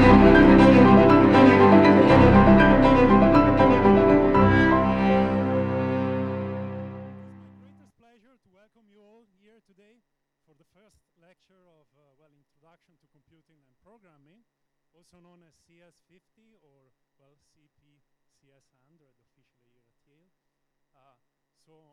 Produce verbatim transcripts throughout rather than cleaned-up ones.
Introduction to Computing and Programming, also known as C S fifty or, well, C P C S one hundred officially here at Yale. Uh, so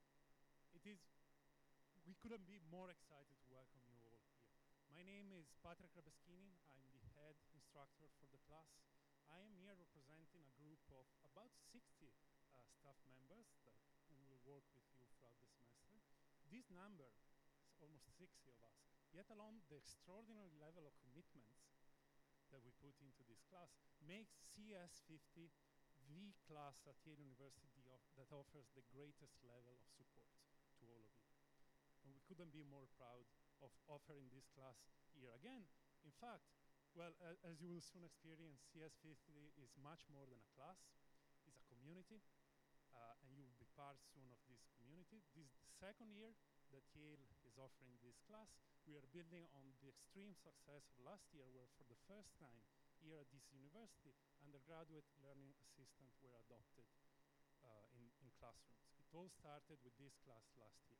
it is, we couldn't be more excited to welcome you all here. My name is Patrick Rabeschini. I'm the head instructor for the class. I am here representing a group of about sixty uh, staff members that who will work with you throughout the semester. This number, is almost sixty of us, yet alone the extraordinary level of commitments that we put into this class makes C S fifty the class at Yale University of that offers the greatest level of support to all of you. And we couldn't be more proud of offering this class here again. In fact, well, uh, as you will soon experience, C S fifty is much more than a class. It's a community, uh, and you will be part soon of this community. This is the second year that Yale is offering this class. We are building on the extreme success of last year, where for the first time here at this university, undergraduate learning assistants were adopted uh, in, in classrooms. It all started with this class last year.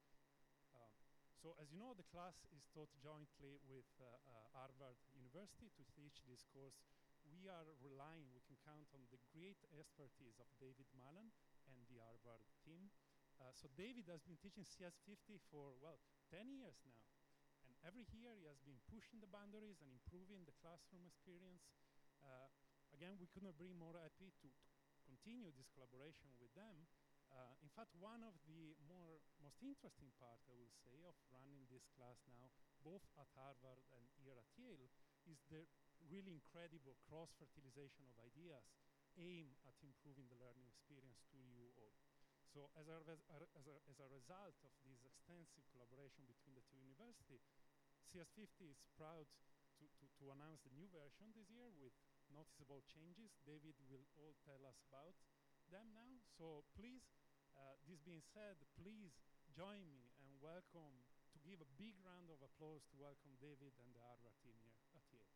Um, so as you know, the class is taught jointly with uh, uh, Harvard University to teach this course. We are relying, we can count on the great expertise of David Mullen and the Harvard team. Uh, so David has been teaching C S fifty for, well, ten years now. And every year he has been pushing the boundaries and improving the classroom experience. Uh, again, we couldn't be more happy to, to continue this collaboration with them. Uh, in fact, one of the more most interesting part, I will say, of running this class now, both at Harvard and here at Yale, is the really incredible cross-fertilization of ideas aimed at improving the learning experience to you all. So as a, res as, a, as a result of this extensive collaboration between the two universities, C S fifty is proud to, to, to announce the new version this year with noticeable changes. David will all tell us about them now. So please, uh, this being said, please join me and welcome, to give a big round of applause to welcome David and the Harvard team here at Yale.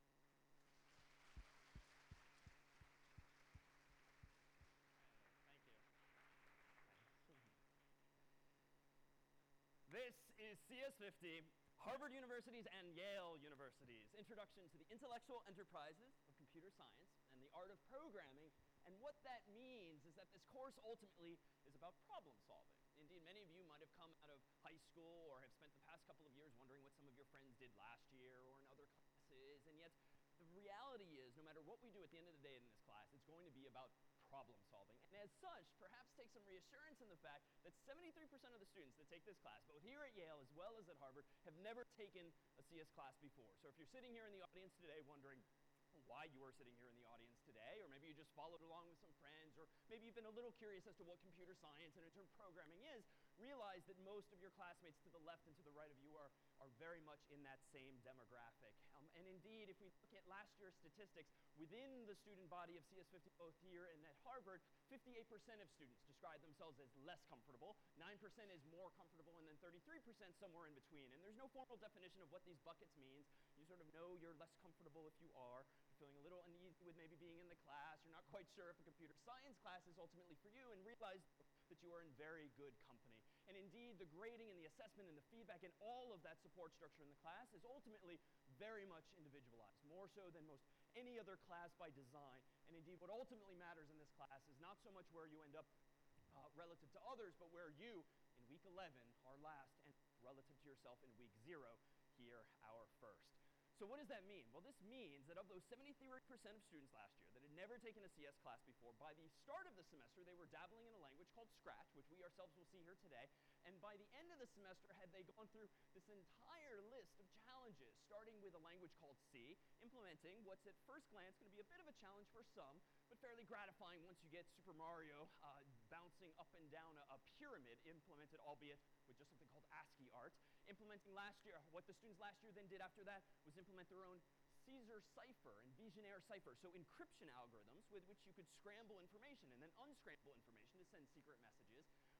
This is C S fifty, Harvard University's and Yale University's Introduction to the Intellectual Enterprises of Computer Science and the Art of Programming. And what that means is that this course ultimately is about problem solving. Indeed, many of you might have come out of high school or have spent the past couple of years wondering what some of your friends did last year or in other classes. And yet, the reality is, no matter what we do at the end of the day in this class, it's going to be about problem solving. And as such, perhaps take some reassurance in the fact that seventy-three percent of the students that take this class, both here at Yale as well as at Harvard, have never taken a C S class before. So if you're sitting here in the audience today wondering why you are sitting here in the audience today, or maybe you just followed along with some friends, or maybe you've been a little curious as to what computer science and in turn programming is, realize that most of your classmates to the left and to the right of you are, are very much in that same demographic. Um, and indeed, if we look at last year's statistics, within the student body of C S fifty, both here and at Harvard, fifty-eight percent of students describe themselves as less comfortable, nine percent is more comfortable, and then thirty-three percent somewhere in between. And there's no formal definition of what these buckets means. You sort of know you're less comfortable if you are. You're feeling a little uneasy with maybe being in the class. You're not quite sure if a computer science class is ultimately for you, and realize that you are in very good company. And indeed, the grading and the assessment and the feedback and all of that support structure in the class is ultimately very much individualized, more so than most any other class by design. And indeed, what ultimately matters in this class is not so much where you end up uh, relative to others, but where you, in week eleven, our last, and relative to yourself in week zero, here, our first. So what does that mean? Well, this means that of those seventy-three percent of students last year that had never taken a C S class before, by the start of the semester, they were dabbling in a language called Scratch, which we ourselves will see here today. And by the end of the semester, had they gone through this entire list of challenges, starting with a language called C, implementing what's at first glance going to be a bit of a challenge for some, but fairly gratifying once you get Super Mario uh, bouncing up and down a, a pyramid implemented, albeit with just something called ASCII art. Implementing last year, what the students last year then did after that was implement their own Caesar cipher and Vigenère cipher, so encryption algorithms with which you could scramble information and then unscramble information to send secret messages. Uh,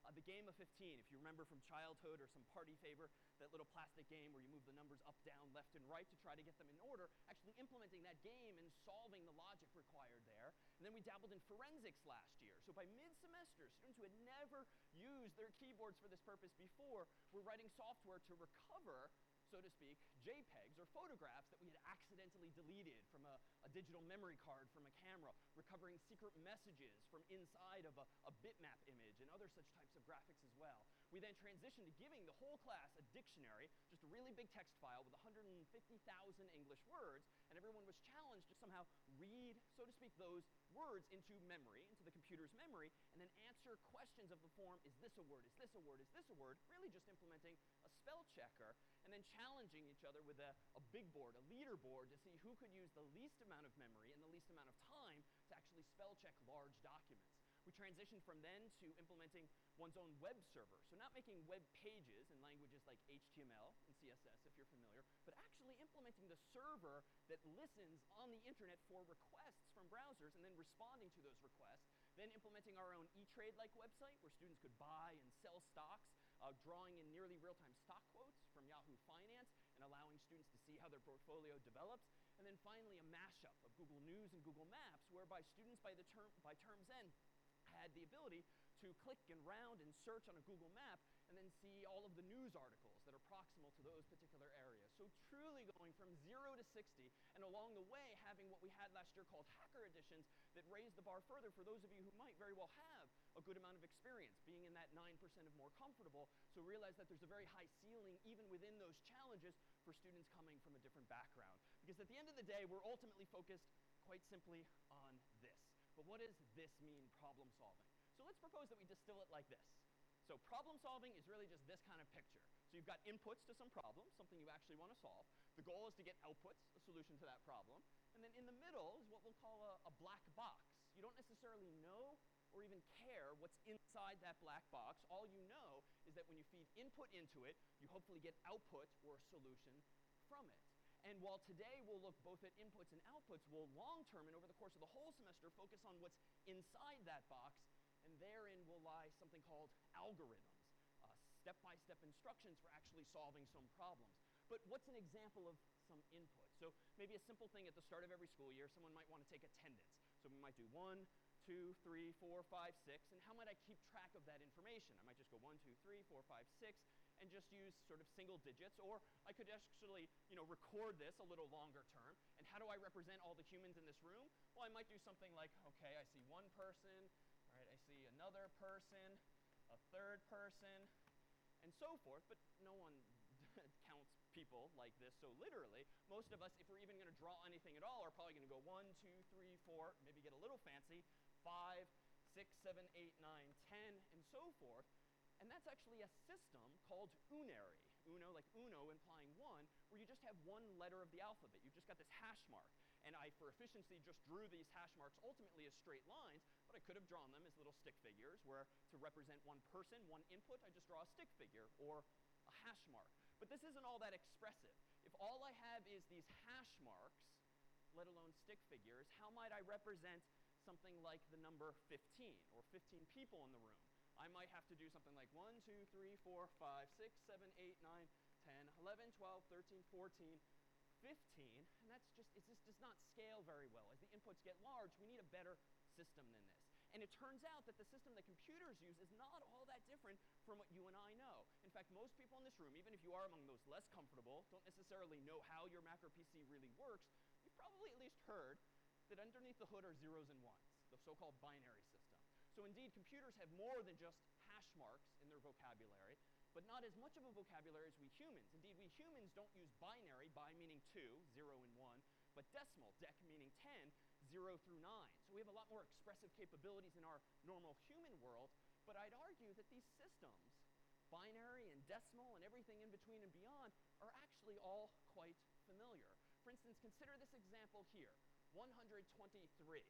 Uh, the game of fifteen, if you remember from childhood or some party favor, that little plastic game where you move the numbers up, down, left, and right to try to get them in order, actually implementing that game and solving the logic required there. And then we dabbled in forensics last year. So by mid-semester, students who had never used their keyboards for this purpose before were writing software to recover, so to speak, JPEGs or photographs that we had accidentally deleted from a, a digital memory card from a camera, recovering secret messages from inside of a, a bitmap image and other such types of graphics as well. We then transitioned to giving the whole class a dictionary, just a really big text file with one hundred fifty thousand English words, and everyone was challenged to somehow read, so to speak, those words into memory, into the computer's memory, and then answer questions of the form, is this a word, is this a word, is this a word, really just implementing a spell checker, and then challenging each other with a, a big board, a leaderboard, to see who could use the least amount of memory and the least amount of time to actually spell check large documents. We transitioned from then to implementing one's own web server. So not making web pages in languages like H T M L and C S S, if you're familiar, but actually implementing the server that listens on the internet for requests from browsers and then responding to those requests. Then implementing our own E-Trade-like website where students could buy and sell stocks, uh, drawing in nearly real-time stock quotes from Yahoo Finance and allowing students to see how their portfolio develops. And then finally a mashup of Google News and Google Maps whereby students by, the term, by term's end had the ability to click and round and search on a Google map and then see all of the news articles that are proximal to those particular areas. So truly going from zero to sixty, and along the way having what we had last year called hacker editions that raised the bar further for those of you who might very well have a good amount of experience, being in that nine percent of more comfortable. So realize that there's a very high ceiling even within those challenges for students coming from a different background. Because at the end of the day, we're ultimately focused quite simply on this. But what does this mean, problem solving? So let's propose that we distill it like this. So problem solving is really just this kind of picture. So you've got inputs to some problem, something you actually want to solve. The goal is to get outputs, a solution to that problem. And then in the middle is what we'll call a, a black box. You don't necessarily know or even care what's inside that black box. All you know is that when you feed input into it, you hopefully get output or a solution from it. And while today we'll look both at inputs and outputs, we'll long-term and over the course of the whole semester focus on what's inside that box, and therein will lie something called algorithms, uh, step-by-step instructions for actually solving some problems. But what's an example of some input? So maybe a simple thing at the start of every school year, someone might want to take attendance. So we might do one, two, three, four, five, six, and how might I keep track of that information? I might just go one, two, three, four, five, six, and just use sort of single digits, or I could actually, you know, record this a little longer term. And how do I represent all the humans in this room? Well, I might do something like, okay, I see one person, all right, I see another person, a third person, and so forth, but no one counts people like this so literally. Most of us, if we're even going to draw anything at all, are probably going to go one, two, three, four, maybe get a little fancy, five, six, seven, eight, nine, ten, and so forth. And that's actually a system called unary. Uno, like uno implying one, where you just have one letter of the alphabet. You've just got this hash mark. And I, for efficiency, just drew these hash marks ultimately as straight lines, but I could have drawn them as little stick figures, where to represent one person, one input, I just draw a stick figure or a hash mark. But this isn't all that expressive. If all I have is these hash marks, let alone stick figures, how might I represent something like the number fifteen, or fifteen people in the room? I might have to do something like one, two, three, four, five, six, seven, eight, nine, ten, eleven, twelve, thirteen, fourteen, fifteen, and that's just, it just does not scale very well. As the inputs get large, we need a better system than this. And it turns out that the system that computers use is not all that different from what you and I know. In fact, most people in this room, even if you are among those less comfortable, don't necessarily know how your Mac or P C really works, you've probably at least heard that underneath the hood are zeros and ones, the so-called binary system. So indeed, computers have more than just hash marks in their vocabulary, but not as much of a vocabulary as we humans. Indeed, we humans don't use binary, bi meaning two, zero and one, but decimal, dec meaning ten, zero through nine. So we have a lot more expressive capabilities in our normal human world, but I'd argue that these systems, binary and decimal and everything in between and beyond, are actually all quite familiar. For instance, consider this example here, one hundred twenty-three.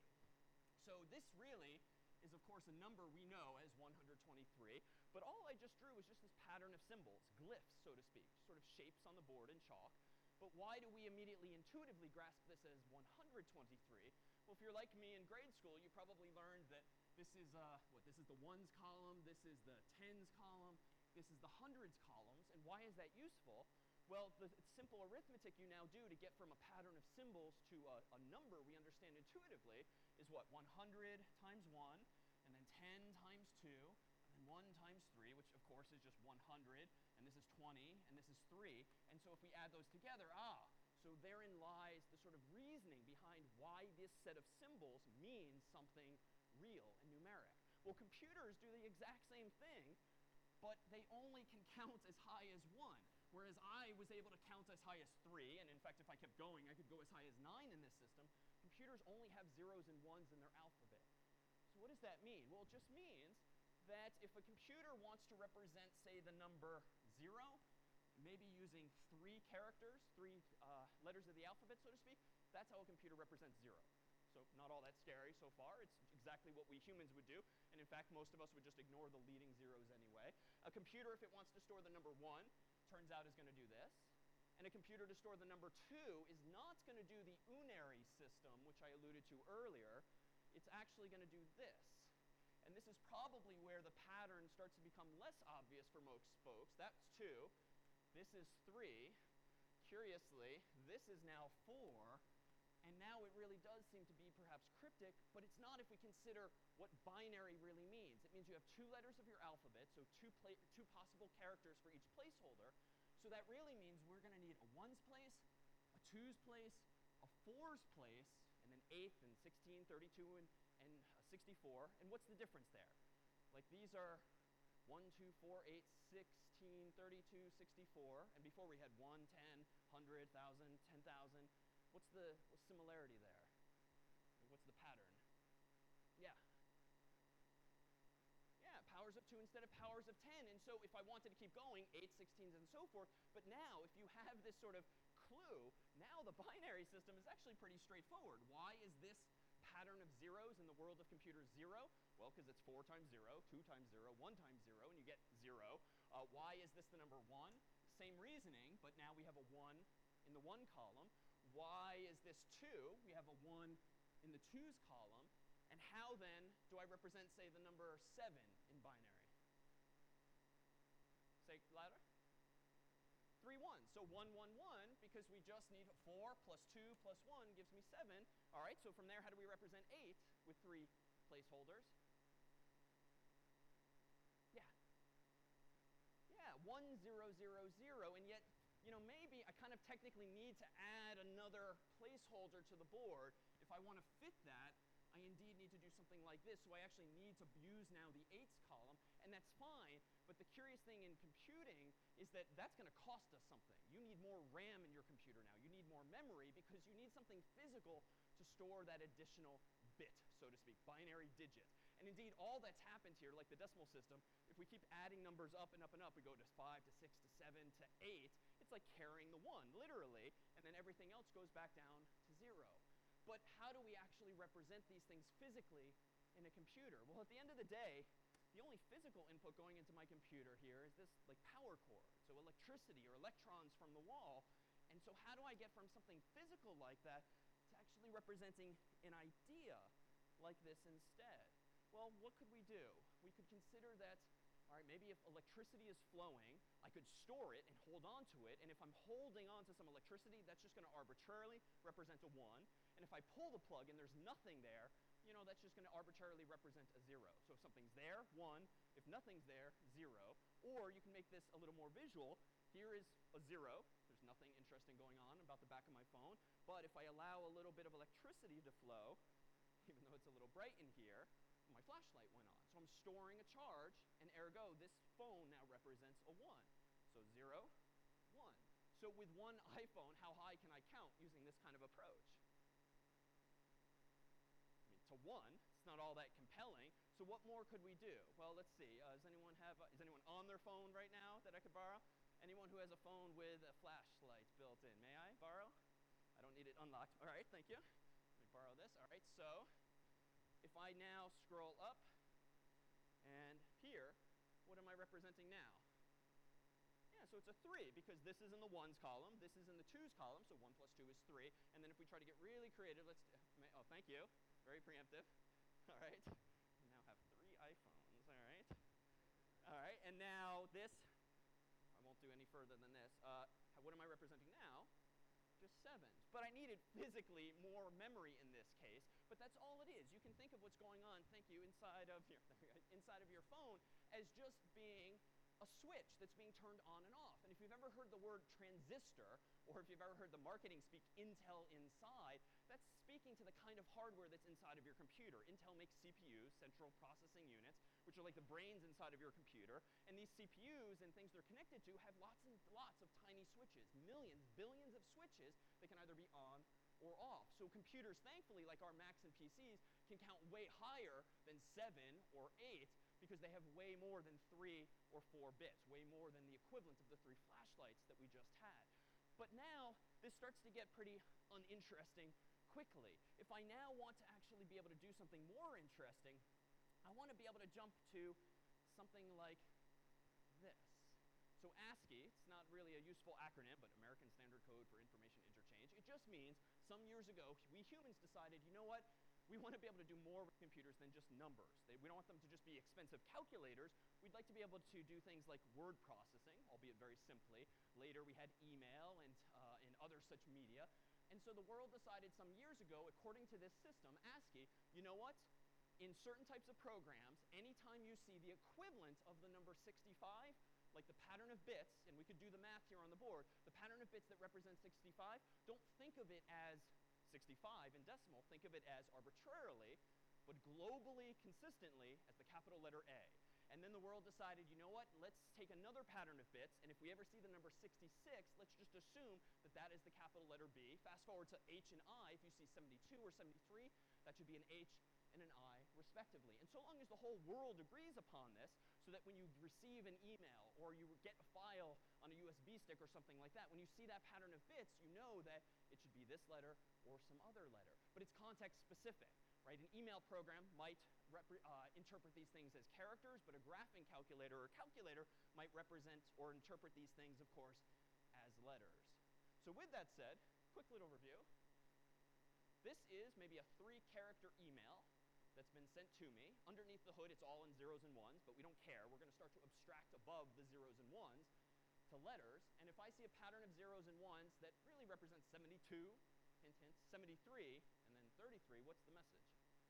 So this really is, of course, a number we know as one hundred twenty-three, but all I just drew was just this pattern of symbols, glyphs, so to speak, sort of shapes on the board in chalk. But why do we immediately intuitively grasp this as one hundred twenty-three? Well, if you're like me in grade school, you probably learned that This is, uh, what, this is the ones column, this is the tens column, this is the hundreds columns. And why is that useful? Well, the simple arithmetic you now do to get from a pattern of symbols to a, a number we understand intuitively is what? one hundred times one, and then ten times two, and then one times three, which of course is just one hundred, and this is twenty, and this is three. And so if we add those together, ah, so therein lies the sort of reasoning behind why this set of symbols means something real and numeric. Well, computers do the exact same thing, but they only can count as high as one. Whereas I was able to count as high as three, and in fact, if I kept going, I could go as high as nine in this system. Computers only have zeros and ones in their alphabet. So what does that mean? Well, it just means that if a computer wants to represent, say, the number zero, maybe using three characters, three uh, letters of the alphabet, so to speak, that's how a computer represents zero. So not all that scary so far. It's exactly what we humans would do. And in fact, most of us would just ignore the leading zeros anyway. A computer, if it wants to store the number one, turns out is going to do this. And a computer to store the number two is not going to do the unary system, which I alluded to earlier. It's actually going to do this. And this is probably where the pattern starts to become less obvious for most folks. That's two. This is three. Curiously, this is now four. And now it really does seem to be perhaps cryptic, but it's not if we consider what binary really means. It means you have two letters of your alphabet, so two, pla- two possible characters for each placeholder. So that really means we're going to need a ones place, a twos place, a fours place, and then eighth and sixteen, thirty-two, and, and sixty-four. And what's the difference there? Like these are one, two, four, eight, sixteen, thirty-two, sixty-four. And before we had one, ten, one hundred, one thousand, ten thousand. What's the what's similarity there? What's the pattern? Yeah. Yeah, powers of two instead of powers of ten. And so if I wanted to keep going, eight, sixteens, and so forth. But now, if you have this sort of clue, now the binary system is actually pretty straightforward. Why is this pattern of zeros in the world of computers zero? Well, because it's four times zero, two times zero, one times zero, and you get zero. Uh, why is this the number one? Same reasoning, but now we have a one in the one column. Why is this two? We have a one in the twos column. And how then do I represent, say, the number seven in binary? Say louder. Three ones. So one, one, one, because we just need four plus two plus one gives me seven. All right, so from there, how do we represent eight with three placeholders? Yeah. Yeah, one, zero, zero, zero, and yet, you know, maybe I kind of technically need to add another placeholder to the board. If I want to fit that, I indeed need to do something like this. So I actually need to use now the eights column, and that's fine. But the curious thing in computing is that that's going to cost us something. You need more RAM in your computer now. You need more memory because you need something physical to store that additional bit, so to speak, binary digit. And indeed, all that's happened here, like the decimal system, if we keep adding numbers up and up and up, we go to five, to six, to seven, to eight, it's like carrying the one, literally, and then everything else goes back down to zero. But how do we actually represent these things physically in a computer? Well, at the end of the day, the only physical input going into my computer here is this like power cord, so electricity or electrons from the wall. And so how do I get from something physical like that to actually representing an idea like this instead? Well, what could we do? We could consider that, all right, maybe if electricity is flowing, I could store it and hold on to it. And if I'm holding on to some electricity, that's just going to arbitrarily represent a one. And if I pull the plug and there's nothing there, you know, that's just going to arbitrarily represent a zero. So if something's there, one. If nothing's there, zero. Or you can make this a little more visual. Here is a zero. There's nothing interesting going on about the back of my phone. But if I allow a little bit of electricity to flow, even though it's a little bright in here, my flashlight went on. So I'm storing a charge, and ergo, this phone now represents a one. So zero, one. So with one iPhone, how high can I count using this kind of approach? I mean, to one, it's not all that compelling. So what more could we do? Well, let's see. Uh, does anyone have? Uh, is anyone on their phone right now that I could borrow? Anyone who has a phone with a flashlight built in? May I borrow? I don't need it unlocked. All right, thank you. Let me borrow this. All right, so if I now scroll up, and here, what am I representing now? Yeah, so it's a three, because this is in the ones column, this is in the twos column, so one plus two is three. And then if we try to get really creative, let's, oh, thank you, very preemptive. All right, I now have and now this, I won't do any further than this. Uh, what am I representing now? Just sevens. But I needed physically more memory in this case, but that's all it is. You can think of what's going on, thank you, inside of your, inside of your phone as just being a switch that's being turned on and off. And if you've ever heard the word transistor, or if you've ever heard the marketing speak Intel Inside, that's speaking to the kind of hardware that's inside of your computer. Intel makes C P Us, central processing units, which are like the brains inside of your computer. And these C P Us and things they're connected to have lots and lots of tiny switches, millions, billions of switches that can either be on or off. So computers, thankfully, like our Macs and P Cs, can count way higher than seven or eight because they have way more than three or four bits, way more than the equivalent of the three flashlights that we just had. But now, this starts to get pretty uninteresting quickly. If I now want to actually be able to do something more interesting, I want to be able to jump to something like this. So ASCII, it's not really a useful acronym, but American Standard Code for Information Interchange. It just means some years ago, we humans decided, you know what? We want to be able to do more with computers than just numbers. They, we don't want them to just be expensive calculators. We'd like to be able to do things like word processing, albeit very simply. Later, we had email and, uh, and other such media. And so the world decided some years ago, according to this system, ASCII, you know what? In certain types of programs, anytime you see the equivalent of the number sixty-five, like the pattern of bits, and we could do the math here on the board, the pattern of bits that represents sixty-five, don't think of it as sixty-five in decimal, think of it as arbitrarily, but globally consistently as the capital letter A. And then the world decided, you know what, let's take another pattern of bits, and if we ever see the number sixty-six, let's just assume that that is the capital letter B. Fast forward to H and I, if you see seventy-two or seventy-three, that should be an H and an I, respectively. And so long as the whole world agrees upon this, so that when you receive an email or you get a file on a U S B stick or something like that, when you see that pattern of bits, you know that it should be this letter or some other letter. But it's context specific, right? An email program might repre- uh, interpret these things as characters, but a graphing calculator or calculator might represent or interpret these things, of course, as letters. So with that said, quick little review. This is maybe a three-character email that's been sent to me. Underneath the hood, it's all in zeros and ones, but we don't care. We're going to start to abstract above the zeros and ones to letters. And if I see a pattern of zeros and ones that really represents seventy-two, hint, hint, seventy-three, and then thirty-three, what's the message?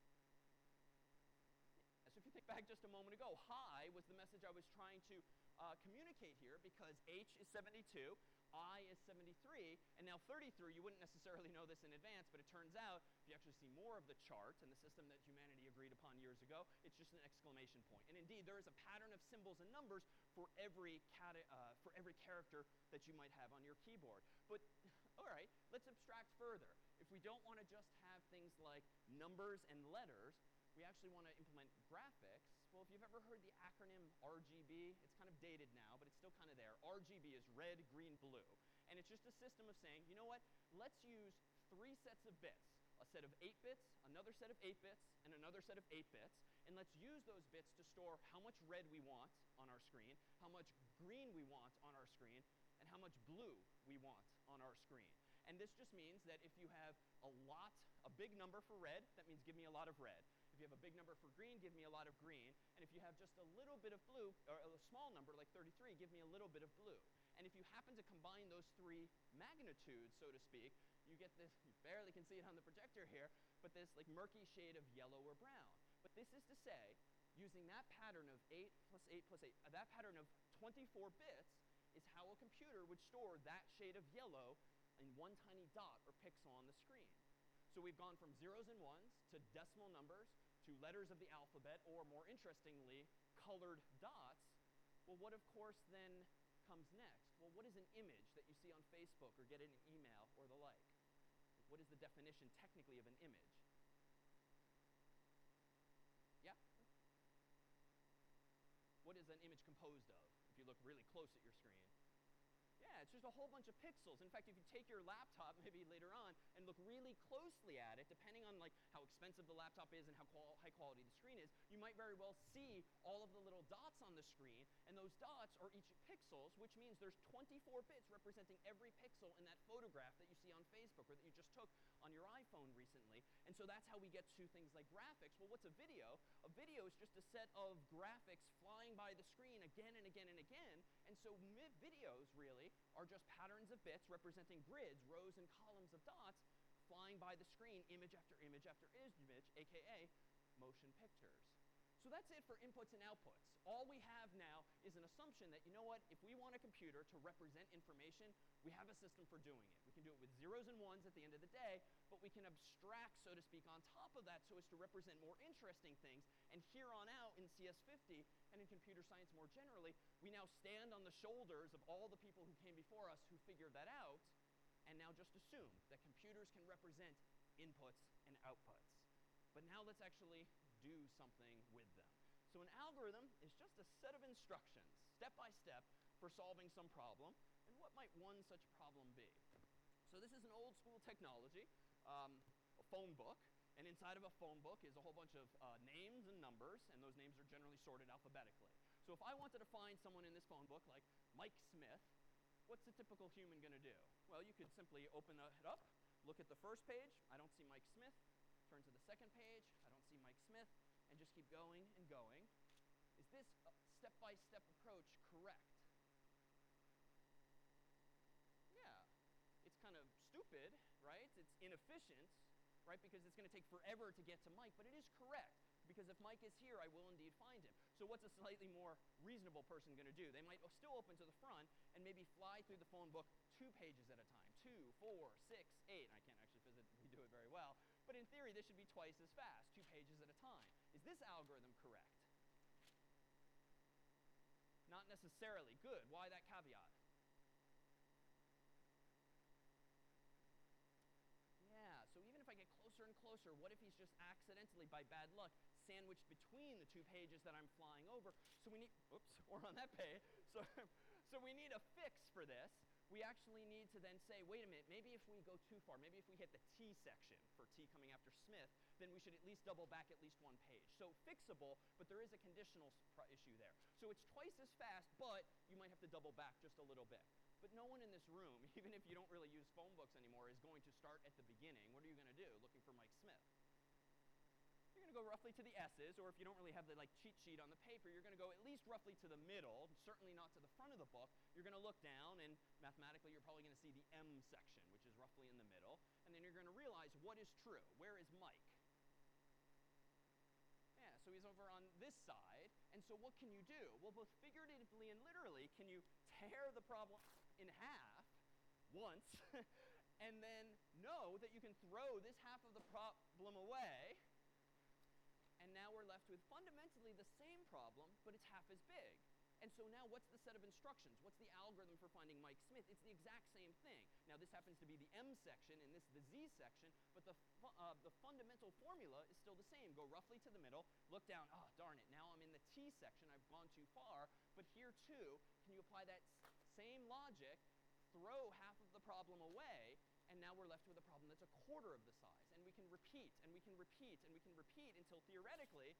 Yeah, so if you think back just a moment ago, hi was the message I was trying to uh, communicate here because H is seventy-two, I is seventy-three, and now thirty-three, you wouldn't necessarily know this in advance, but it turns out, if you actually see more of the chart and the system that humanity agreed upon years ago, it's just an exclamation point. And indeed, there is a pattern of symbols and numbers for every, cata- uh, for every character that you might have on your keyboard. But, all right, let's abstract further. If we don't want to just have things like numbers and letters, we actually want to implement graphics. Well, if you've ever heard the acronym R G B, it's kind of dated now, but it's still kind of there. R G B is red, green, blue. And it's just a system of saying, you know what, let's use three sets of bits. A set of eight bits, another set of eight bits, and another set of eight bits. And let's use those bits to store how much red we want on our screen, how much green we want on our screen, and how much blue we want on our screen. And this just means that if you have a lot, a big number for red, that means give me a lot of red. If you have a big number for green, give me a lot of green. And if you have just a little bit of blue, or a small number like thirty-three, give me a little bit of blue. And if you happen to combine those three magnitudes, so to speak, you get this, you barely can see it on the projector here, but this like murky shade of yellow or brown. But this is to say, using that pattern of eight plus eight plus eight, uh, that pattern of twenty-four bits is how a computer would store that shade of yellow in one tiny dot or pixel on the screen. So we've gone from zeros and ones to decimal numbers to letters of the alphabet, or more interestingly, colored dots. Well, what of course then comes next? Well, what is an image that you see on Facebook or get in an email or the like? What is the definition technically of an image? Yeah? What is an image composed of, if you look really close at your screen? Yeah, it's just a whole bunch of pixels. In fact, if you take your laptop maybe later on and look really closely at it, depending on like how expensive the laptop is and how qual- high quality the screen is, you might very well see all of the little dots on the screen, and those dots, or each pixels, which means there's twenty-four bits representing every pixel in that photograph that you see on Facebook or that you just took on your iPhone recently. And so that's how we get to things like graphics. Well, what's a video? A video is just a set of graphics flying by the screen again and again and again. And so videos really are just patterns of bits representing grids, rows and columns of dots flying by the screen, image after image after image, aka motion pictures. So that's it for inputs and outputs. All we have now is an assumption that, you know what, if we want a computer to represent information, we have a system for doing it. We can do it with zeros and ones at the end of the day, but we can abstract, so to speak, on top of that so as to represent more interesting things. And here on out in C S fifty and in computer science more generally, we now stand on the shoulders of all the people who came before us who figured that out, and now just assume that computers can represent inputs and outputs. But now let's actually do something with them. So an algorithm is just a set of instructions, step by step, for solving some problem. And what might one such problem be? So this is an old school technology, um, a phone book. And inside of a phone book is a whole bunch of uh, names and numbers, and those names are generally sorted alphabetically. So if I wanted to find someone in this phone book like Mike Smith, what's a typical human going to do? Well, you could simply open it up, look at the first page, I don't see Mike Smith. Turn to the second page, I don't see Mike Smith, and just keep going and going. Is this uh, step-by-step approach correct? Yeah, it's kind of stupid, right? It's inefficient, right? Because it's going to take forever to get to Mike, but it is correct. Because if Mike is here, I will indeed find him. So what's a slightly more reasonable person going to do? They might still open to the front and maybe fly through the phone book two pages at a time. Two, four, six, eight. I can't actually physically do it very well. But in theory, this should be twice as fast, two pages at a time. Is this algorithm correct? Not necessarily. Good. Why that caveat? Yeah, so even if I get closer and closer, what if he's just accidentally, by bad luck, sandwiched between the two pages that I'm flying over? So we need, oops, or on that page. So, so we need a fix for this. We actually need to then say, wait a minute, maybe if we go too far, maybe if we hit the T section for T coming after Smith, then we should at least double back at least one page. So fixable, but there is a conditional issue there. So it's twice as fast, but you might have to double back just a little bit. But no one in this room, even if you don't really use phone books anymore, is going to start at the beginning. What are you going to do looking for Mike Smith? You're going to go roughly to the S's, or if you don't really have the like cheat sheet on the paper, you're going to go at least roughly to the middle, certainly not to the front of the book. You're going to look down, and mathematically, you're probably going to see the M section, which is roughly in the middle. And then you're going to realize what is true. Where is Mike? Yeah, so he's over on this side. And so what can you do? Well, both figuratively and literally, can you tear the problem in half once, and then know that you can throw this half of the problem away, and now we're left with fundamentally the same problem, but it's half as big. And so now what's the set of instructions? What's the algorithm for finding Mike Smith? It's the exact same thing. Now this happens to be the M section and this the Z section, but the, fu uh, the fundamental formula is still the same. Go roughly to the middle, look down, oh darn it, now I'm in the T section, I've gone too far, but here too, can you apply that same logic, throw half of the problem away, and now we're left with a problem that's a quarter of the size. And we can repeat, and we can repeat, and we can repeat until theoretically,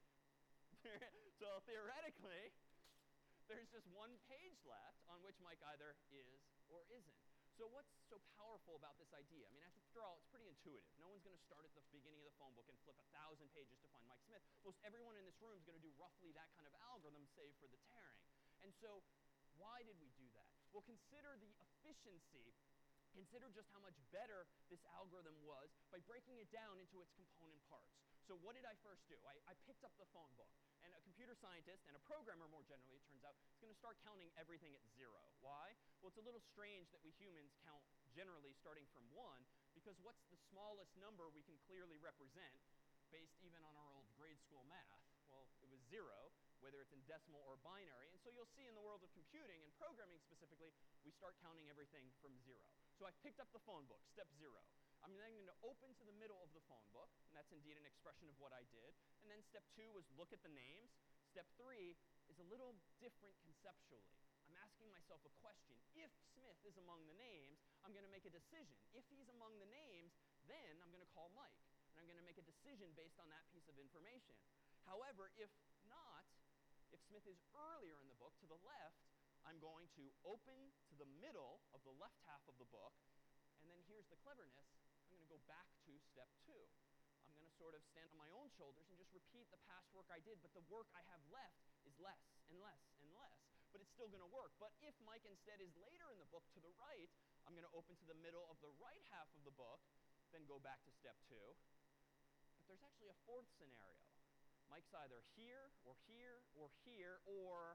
so theoretically, there's just one page left on which Mike either is or isn't. So what's so powerful about this idea? I mean, after all, it's pretty intuitive. No one's going to start at the beginning of the phone book and flip a thousand pages to find Mike Smith. Most everyone in this room is going to do roughly that kind of algorithm, save for the tearing. And so why did we do that? Well, consider the efficiency. Consider just how much better this algorithm was by breaking it down into its component parts. So what did I first do? I, I picked up the phone book. And a computer scientist, and a programmer more generally, it turns out, is going to start counting everything at zero. Why? Well, it's a little strange that we humans count generally starting from one, because what's the smallest number we can clearly represent based even on our old grade school math? Well, it was zero, whether it's in decimal or binary. And so you'll see in the world of computing and programming specifically, we start counting everything from zero. So I've picked up the phone book, step zero. I'm then going to open to the middle of the phone book, and that's indeed an expression of what I did. And then step two was look at the names. Step three is a little different conceptually. I'm asking myself a question. If Smith is among the names, I'm going to make a decision. If he's among the names, then I'm going to call Mike, and I'm going to make a decision based on that piece of information. However, if not, if Smith is earlier in the book to the left, I'm going to open to the middle of the left half of the book, and then here's the cleverness. I'm going to go back to step two. I'm going to sort of stand on my own shoulders and just repeat the past work I did, but the work I have left is less and less and less. But it's still going to work. But if Mike instead is later in the book to the right, I'm going to open to the middle of the right half of the book, then go back to step two. But there's actually a fourth scenario. Mike's either here or here or here or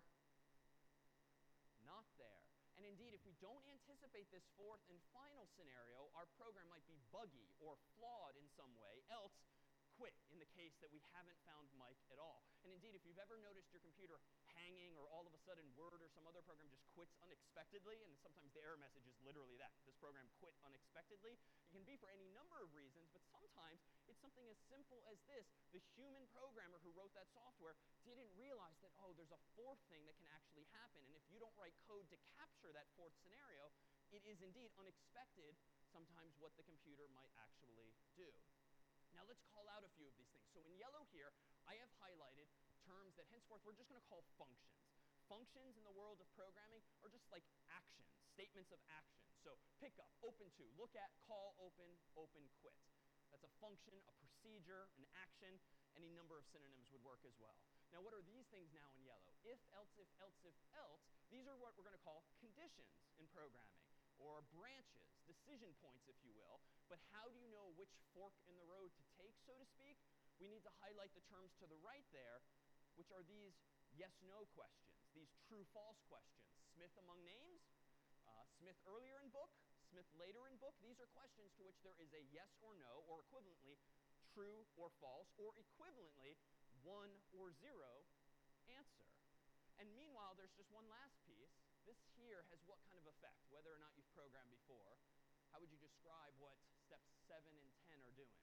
not there. And indeed, if we don't anticipate this fourth and final scenario, our program might be buggy or flawed in some way, else quit in the case that we haven't found Mike at all. And indeed, if you've ever noticed your computer hanging or all of a sudden Word or some other program just quits unexpectedly, and sometimes the error message is literally that, this program quit unexpectedly, it can be for any number of reasons, but sometimes it's something as simple as this. The human programmer who wrote that software didn't realize that, oh, there's a fourth thing that can actually happen, and if you don't write code to capture that fourth scenario, it is indeed unexpected sometimes what the computer might actually do. Now let's call out a few of these things. So in yellow here, I have highlighted terms that henceforth we're just going to call functions. Functions in the world of programming are just like actions, statements of action. So pick up, open to, look at, call, open, open, quit. That's a function, a procedure, an action. Any number of synonyms would work as well. Now what are these things now in yellow? If, else, if, else, if, else. These are what we're going to call conditions in programming, or branches, decision points, if you will. But how do you know which fork in the road to take, so to speak? We need to highlight the terms to the right there, which are these yes-no questions, these true-false questions. Smith among names, uh, Smith earlier in book, Smith later in book. These are questions to which there is a yes or no, or equivalently, true or false, or equivalently, one or zero answer. And meanwhile, there's just one last piece. This here has what kind of effect, whether or not you've programmed before. How would you describe what steps seven and ten are doing?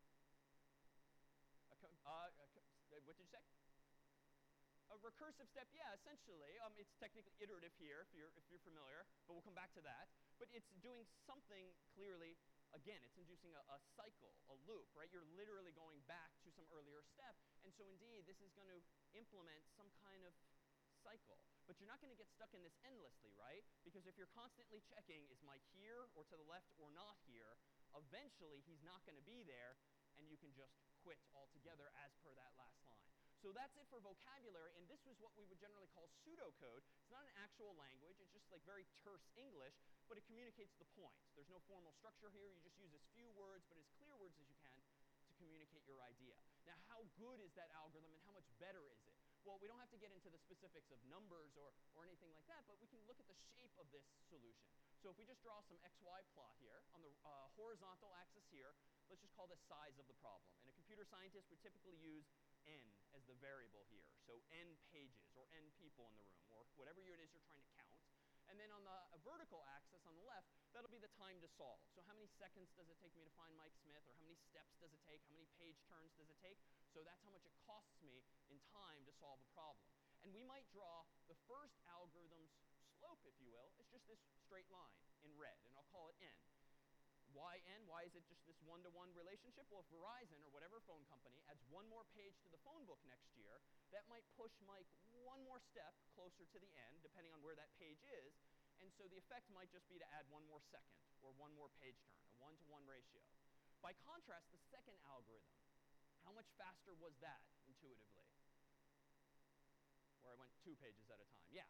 A co- uh, a co- what did you say? A recursive step, yeah, essentially. Um, it's technically iterative here, if you're, if you're familiar, but we'll come back to that. But it's doing something clearly, again, it's inducing a, a cycle, a loop, right? You're literally going back to some earlier step. And so indeed, this is going to implement some kind of cycle. But you're not going to get stuck in this endlessly, right? Because if you're constantly checking, is Mike here or to the left or not here, eventually he's not going to be there, and you can just quit altogether as per that last line. So that's it for vocabulary, and this was what we would generally call pseudocode. It's not an actual language, it's just like very terse English, but it communicates the point. There's no formal structure here, you just use as few words, but as clear words as you can to communicate your idea. Now, how good is that algorithm and how much better is it? Well, we don't have to get into the specifics of numbers or, or anything like that, but we can look at the shape of this solution. So if we just draw some X Y plot here, on the uh, horizontal axis here, let's just call this size of the problem. And a computer scientist would typically use n as the variable here. So n pages or n people in the room or whatever it is you're trying to count. And then on the vertical axis on the left, that'll be the time to solve. So how many seconds does it take me to find Mike Smith, or how many steps does it take, how many page turns does it take? So that's how much it costs me in time to solve a problem. And we might draw the first algorithm's slope, if you will, as just this straight line in red, and I'll call it n. Why n? Why is it just this one-to-one relationship? Well, if Verizon or whatever phone company adds one more page to the phone book next year, that might push Mike one more step closer to the end, depending on where that page is. And so the effect might just be to add one more second or one more page turn, a one-to-one ratio. By contrast, the second algorithm, how much faster was that intuitively? Where I went two pages at a time. Yeah.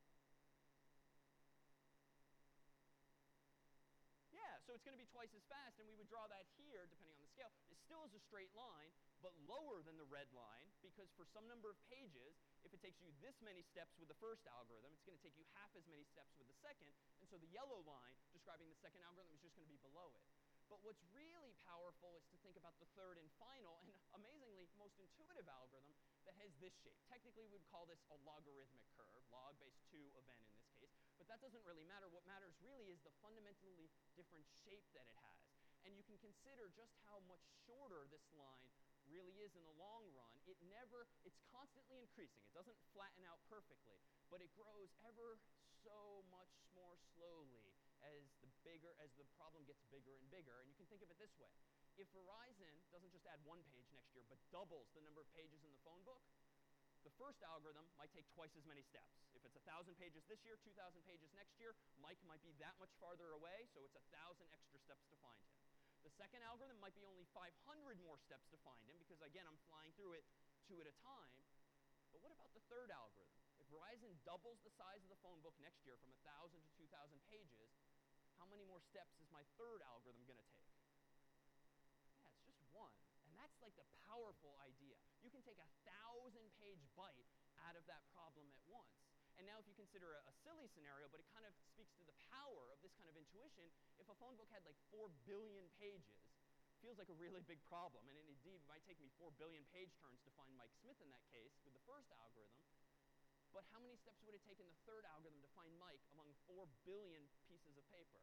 Yeah, so it's going to be twice as fast, and we would draw that here, depending on the scale. It still is a straight line, but lower than the red line, because for some number of pages, if it takes you this many steps with the first algorithm, it's going to take you half as many steps with the second, and so the yellow line describing the second algorithm is just going to be below it. But what's really powerful is to think about the third and final, and amazingly, most intuitive algorithm that has this shape. Technically, we would call this a logarithmic curve, log base two of n in this case, but that doesn't really matter. What matters really is the fundamentally different shape that it has. And you can consider just how much shorter this line really is in the long run. It never, it's constantly increasing. It doesn't flatten out perfectly, but it grows ever so much more slowly as the bigger, as the problem gets bigger and bigger. And you can think of it this way. If Verizon doesn't just add one page next year, but doubles the number of pages in the phone book, The first algorithm might take twice as many steps. If it's one thousand pages this year, two thousand pages next year, Mike might be that much farther away, so it's one thousand extra steps to find him. The second algorithm might be only five hundred more steps to find him because, again, I'm flying through it two at a time. But what about the third algorithm? If Verizon doubles the size of the phone book next year from one thousand to two thousand pages, how many more steps is my third algorithm going to take? Yeah, it's just one. And that's like the powerful idea. You can take a thousand-page bite out of that problem at once. And now if you consider a, a silly scenario, but it kind of speaks to the power of this kind of intuition, if a phone book had like four billion pages, feels like a really big problem. And it indeed might take me four billion page turns to find Mike Smith in that case with the first algorithm. But how many steps would it take in the third algorithm to find Mike among four billion pieces of paper?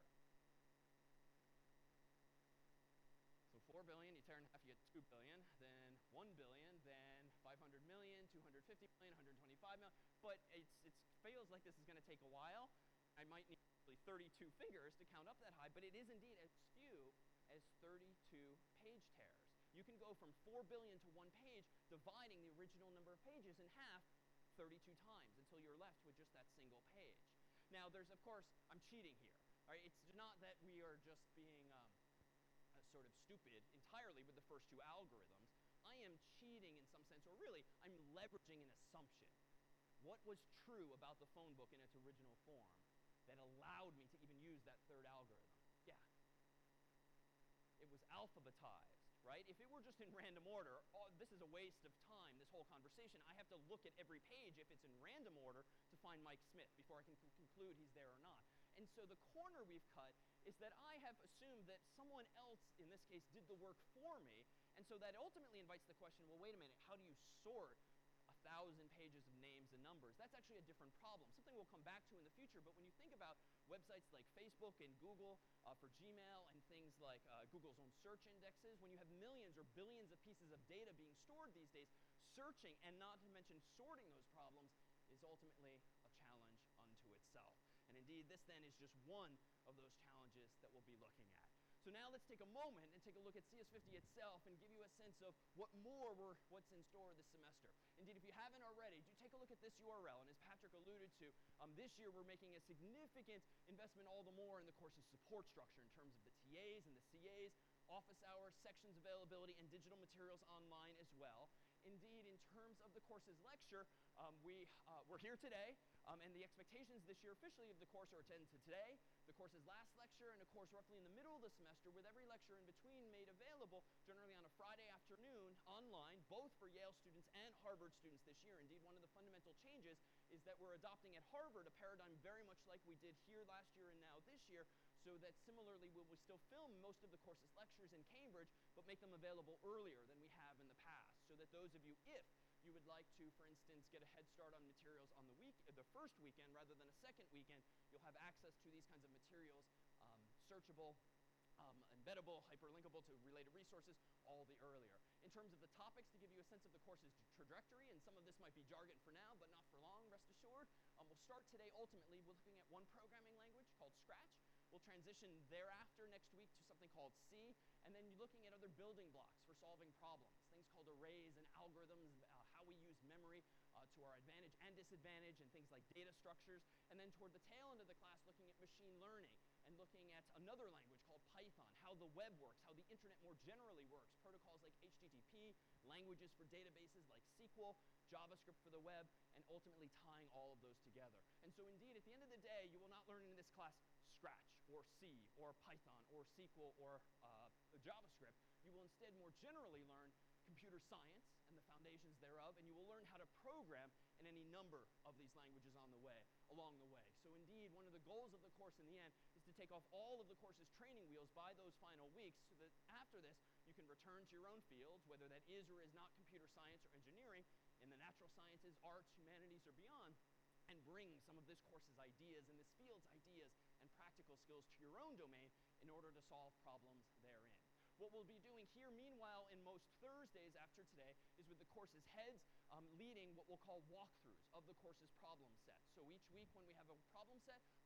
So four billion, you tear in half, you get two billion, then one billion, then five hundred million, two hundred fifty million, one hundred twenty-five million. But it feels like this is going to take a while. I might need thirty-two fingers to count up that high, but it is indeed as few as thirty-two page tears. You can go from four billion to one page, dividing the original number of pages in half thirty-two times until you're left with just that single page. Now, there's, of course, I'm cheating here. All right? It's not that we are just being um, uh, sort of stupid entirely with the first two algorithms. I am cheating in some sense, or really, I'm leveraging an assumption. What was true about the phone book in its original form that allowed me to even use that third algorithm? Yeah. It was alphabetized, right? If it were just in random order, oh, this is a waste of time, this whole conversation. I have to look at every page if it's in random order to find Mike Smith before I can c- conclude he's there or not. And so the corner we've cut is that I have assumed that someone else, in this case, did the work for me. And so that ultimately invites the question, well, wait a minute, how do you sort a thousand pages of names and numbers? That's actually a different problem, something we'll come back to in the future. But when you think about websites like Facebook and Google uh, for Gmail and things like uh, Google's own search indexes, when you have millions or billions of pieces of data being stored these days, searching and not to mention sorting those problems is ultimately a challenge unto itself. And indeed, this then is just one of those challenges that we'll be looking at. So now let's take a moment and take a look at C S fifty itself and give you a sense of what more we're, what's in store this semester. Indeed, if you haven't already, do take a look at this U R L. And as Patrick alluded to, um, this year we're making a significant investment all the more in the course's support structure in terms of the T As and the C As, office hours, sections availability, and digital materials online as well. Indeed, in terms of the course's lecture, um, we, uh, we're here today, um, and the expectations this year officially of the course are attended to today, the course's last lecture, and of course roughly in the middle of the semester, with every lecture in between made available generally on a Friday afternoon online, both for Yale students and Harvard students this year. Indeed, one of the fundamental changes is that we're adopting at Harvard a paradigm very much like we did here last year and now this year, so that similarly we will still film most of the course's lectures in Cambridge, but make them available earlier than we have in the past, so that those of you, if you would like to, for instance, get a head start on materials on the week, the first weekend rather than a second weekend, you'll have access to these kinds of materials, um, searchable, um, embeddable, hyperlinkable to related resources, all the earlier. In terms of the topics, to give you a sense of the course's trajectory, and some of this might be jargon for now, but not for long, rest assured, um, we'll start today ultimately with looking at one programming language called Scratch. We'll transition thereafter next week to something called C, and then looking at other building blocks for solving problems, things called arrays and algorithms, uh, how we use memory uh, to our advantage and disadvantage, and things like data structures. And then toward the tail end of the class, looking at machine learning and looking at another language called Python, how the web works, how the internet more generally works, protocols like H T T P, languages for databases like S Q L, JavaScript for the web, and ultimately tying all of those together. And so indeed, at the end of the day, you will not learn in this class Scratch or C or Python or S Q L or uh, JavaScript. You will instead more generally learn computer science and the foundations thereof, and you will learn how to program in any number of these languages on the way, along the way. So indeed, one of the goals of the course in the end is to take off all of the course's training wheels by those final weeks, so that after this, you can return to your own fields, whether that is or is not computer science or engineering, in the natural sciences, arts, humanities, or beyond, and bring some of this course's ideas and this field's ideas and practical skills to your own domain in order to solve problems therein. What we'll be doing here, meanwhile, in most Thursdays after today, is with the course's heads um, leading what we'll call walkthroughs of the course's problem set. So each week when we have a problem set, we'll be walking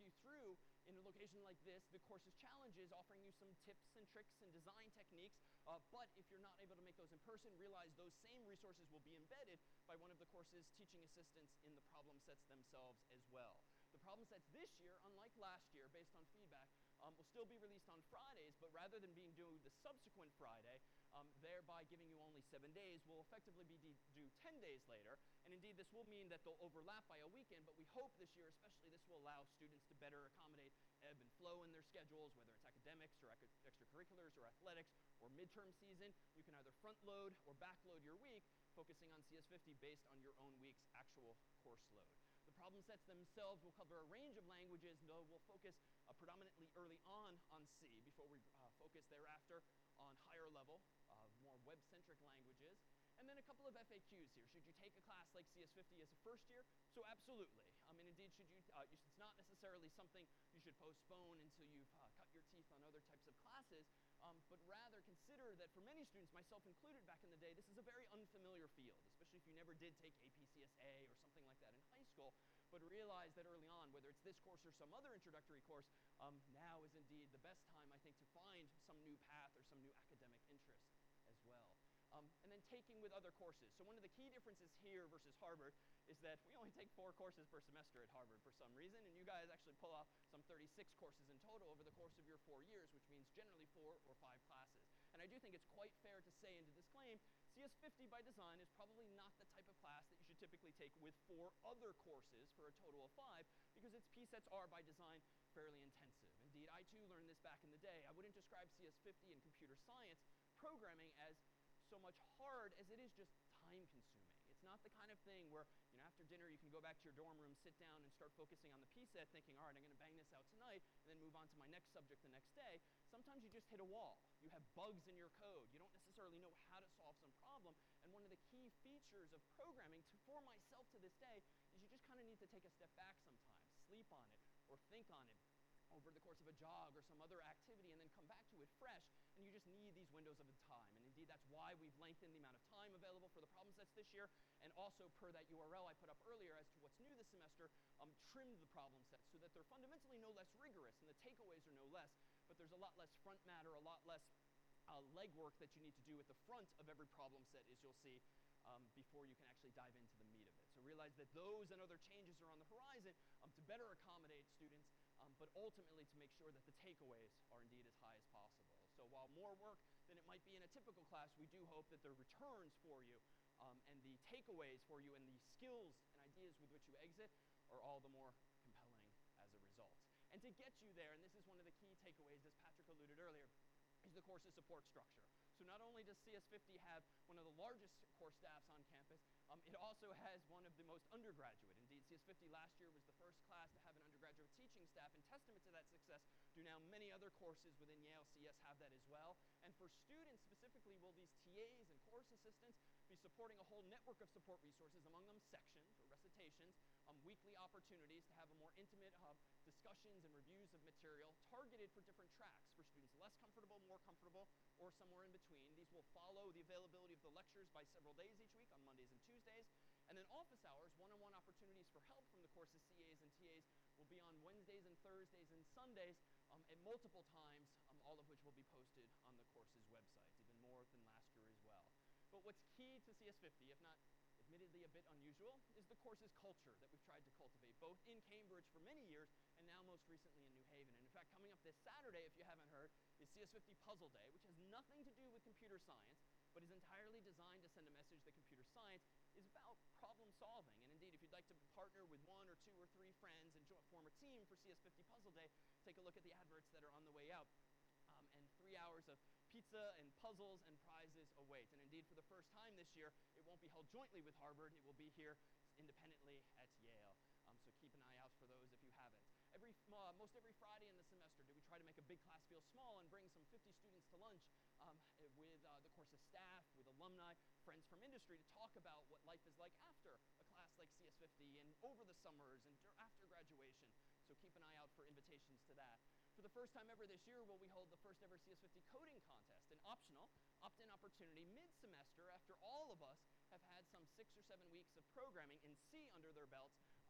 you through, in a location like this, the course's challenges, offering you some tips and tricks and design techniques. Uh, but if you're not able to make those in person, realize those same resources will be embedded by one of the course's teaching assistants in the problem sets themselves as well. The problem sets this year, unlike last year, based on feedback, um, will still be released on Fridays, but rather than being due the subsequent Friday, um, thereby giving you only seven days, will effectively be de- due ten days later. And indeed, this will mean that they'll overlap by a weekend, but we hope this year especially this will allow students to better accommodate ebb and flow in their schedules, whether it's academics or ec- extracurriculars or athletics or midterm season. You can either front load or back load your week, focusing on C S fifty based on your own week's actual course load. The problem sets themselves will cover a range of languages, though we'll focus uh, predominantly early on on C before we uh, focus thereafter on higher level, uh, more web-centric languages. And then a couple of F A Qs here. Should you take a class like C S fifty as a first year? So absolutely. I mean, indeed, should you, uh, you should, it's not necessarily something you should postpone until you've uh, cut your teeth on other types of classes, um, but rather consider that for many students, myself included back in the day, this is a very unfamiliar field, especially if you never did take A P C S A or something like that in high school, but realize that early on, whether it's this course or some other introductory course, um, now is indeed the best time, I think, to find some new path or some new academic interest as well. Um, and then taking with other courses. So one of the key differences here versus Harvard is that we only take four courses per semester at Harvard for some reason, and you guys actually pull off some thirty-six courses in total over the course of your four years, which means generally four or five classes. And I do think it's quite fair to say and to disclaim, C S fifty by design is probably not the type of class that you should typically take with four other courses for a total of five, because its P sets are by design fairly intensive. Indeed, I too learned this back in the day. I wouldn't describe C S fifty and computer science programming as so much hard as it is just time consuming. It's not the kind of thing where, you know, after dinner you can go back to your dorm room, sit down and start focusing on the P set thinking, all right, I'm going to bang this out tonight and then move on to my next subject the next day. Sometimes you just hit a wall. You have bugs in your code. You don't necessarily know how to solve some problem. And one of the key features of programming to, for myself to this day is you just kind of need to take a step back sometimes, sleep on it or think on it over the course of a jog or some other activity and then come back to it fresh, and you just need these windows of time. And indeed, that's why we've lengthened the amount of time available for the problem sets this year, and also per that U R L I put up earlier as to what's new this semester, um, trimmed the problem sets so that they're fundamentally no less rigorous, and the takeaways are no less, but there's a lot less front matter, a lot less uh, legwork that you need to do at the front of every problem set, as you'll see, Um, before you can actually dive into the meat of it. So realize that those and other changes are on the horizon um, to better accommodate students, um, but ultimately to make sure that the takeaways are indeed as high as possible. So while more work than it might be in a typical class, we do hope that the returns for you um, and the takeaways for you and the skills and ideas with which you exit are all the more compelling as a result. And to get you there, and this is one of the key takeaways, as Patrick alluded earlier, is the course's support structure. So not only does C S fifty have one of the largest course staffs on campus, um, it also has one of the most undergraduate. Indeed, C S fifty last year was the first class to have an undergraduate teaching staff, and testament to that success do now many other courses within Yale C S have that as well. And for students specifically, will these T As and course assistants be supporting a whole network of support resources, among them sections or recitations, um, weekly opportunities to have a more intimate uh, discussions and reviews of material targeted for different tracks for students less comfortable, more comfortable, or somewhere in between. These will follow the availability of the lectures by several days each week on Mondays and Tuesdays. And then office hours, one-on-one opportunities for help from the course's C As and T As will be on Wednesdays and Thursdays and Sundays um, at multiple times, um, all of which will be posted on the course's website, even more than last year as well. But what's key to C S fifty, if not admittedly a bit unusual, is the course's culture that we've tried to cultivate, both in Cambridge for many years and now most recently in New Haven. And in fact, coming up this Saturday, if you haven't heard, is C S fifty Puzzle Day, which has nothing to do with computer science, but is entirely designed to send a message that computer science is about problem solving. And indeed, if you'd like to partner with one or two or three friends and form a team for C S fifty Puzzle Day, take a look at the adverts that are on the way out. Um, and three hours of pizza and puzzles and prizes await. And indeed, for the first time this year, it won't be held jointly with Harvard. It will be here independently at Yale. Um, so keep an eye out for those if you haven't. Every, uh, most every Friday in the semester, do we try to make a big class feel small and bring some fifty students to lunch um, with uh, the course's staff, with alumni, friends from industry to talk about what life is like after a class like C S fifty and over the summers and after graduation. So keep an eye out for invitations to that. For the first time ever this year, will we hold the first ever C S fifty coding contest, an optional opt-in opportunity mid-semester after all of us have had some six or seven weeks of programming in C under their belts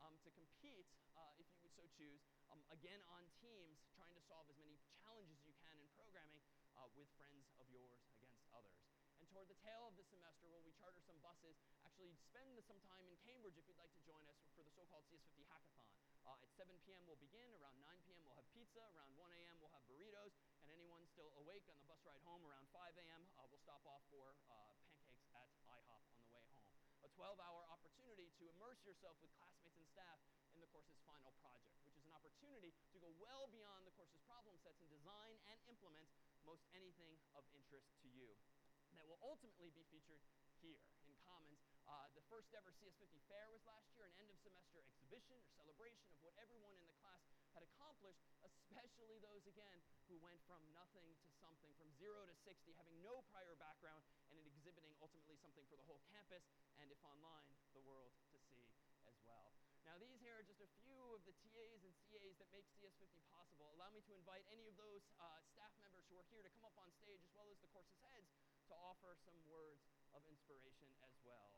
um, to compete, uh, if you would so choose, um, again on teams, trying to solve as many challenges as you can in programming uh, with friends of yours against others. And toward the tail of the semester, while we charter some buses, actually spend some time in Cambridge if you'd like to join us for the so-called C S fifty Hackathon. Uh, at seven p.m. we'll begin, around nine p.m. we'll have pizza, around one a.m. we'll have burritos, and anyone still awake on the bus ride home around five a.m. Uh, we'll stop off for uh, pancakes at IHOP on the way home. A twelve-hour opportunity to immerse yourself with classmates and staff in the course's final project, which is an opportunity to go well beyond the course's problem sets and design and implement most anything of interest to you. That will ultimately be featured here in Commons. Uh, the first ever C S fifty Fair was last year, an end-of-semester exhibition or celebration of what everyone in the class had accomplished, especially those, again, who went from nothing to something, from zero to sixty, having no prior background, and in exhibiting ultimately something for the whole campus, and if online, the world to see as well. Now, these here are just a few of the T As and C As that make C S fifty possible. Allow me to invite any of those uh, staff members who are here to come up on stage, as well as the course's heads, to offer some words of inspiration as well.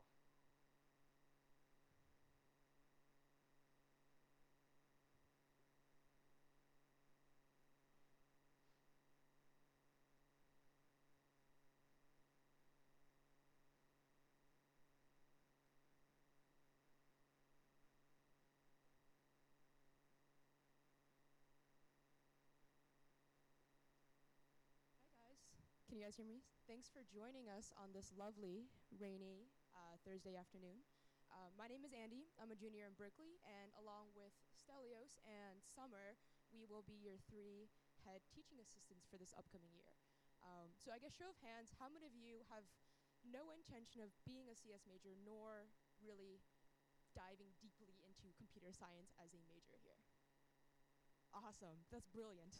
Can you guys hear me? Thanks for joining us on this lovely, rainy uh, Thursday afternoon. Uh, my name is Andy. I'm a junior in Berkeley, and along with Stelios and Summer, we will be your three head teaching assistants for this upcoming year. Um, so I guess show of hands, how many of you have no intention of being a C S major, nor really diving deeply into computer science as a major here? Awesome, that's brilliant.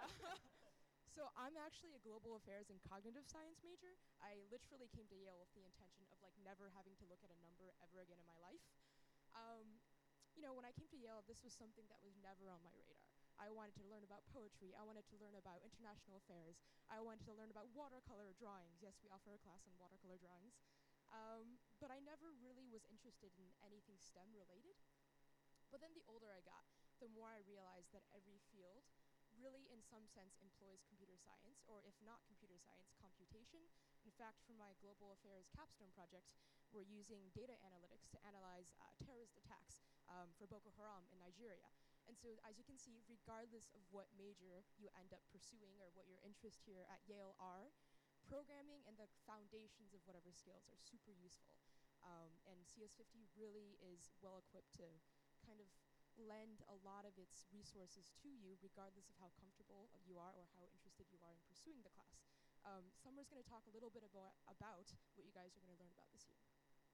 So I'm actually a global affairs and cognitive science major. I literally came to Yale with the intention of like never having to look at a number ever again in my life. Um, you know, when I came to Yale, this was something that was never on my radar. I wanted to learn about poetry. I wanted to learn about international affairs. I wanted to learn about watercolor drawings. Yes, we offer a class on watercolor drawings. Um, but I never really was interested in anything STEM related. But then the older I got, the more I realized that every field really in some sense employs computer science, or if not computer science, computation. In fact, for my global affairs capstone project, we're using data analytics to analyze uh, terrorist attacks um, for Boko Haram in Nigeria. And so as you can see, regardless of what major you end up pursuing or what your interests here at Yale are, programming and the foundations of whatever skills are super useful. Um, and C S fifty really is well equipped to kind of lend a lot of its resources to you, regardless of how comfortable you are or how interested you are in pursuing the class. Um, Summer's going to talk a little bit about, about what you guys are going to learn about this year.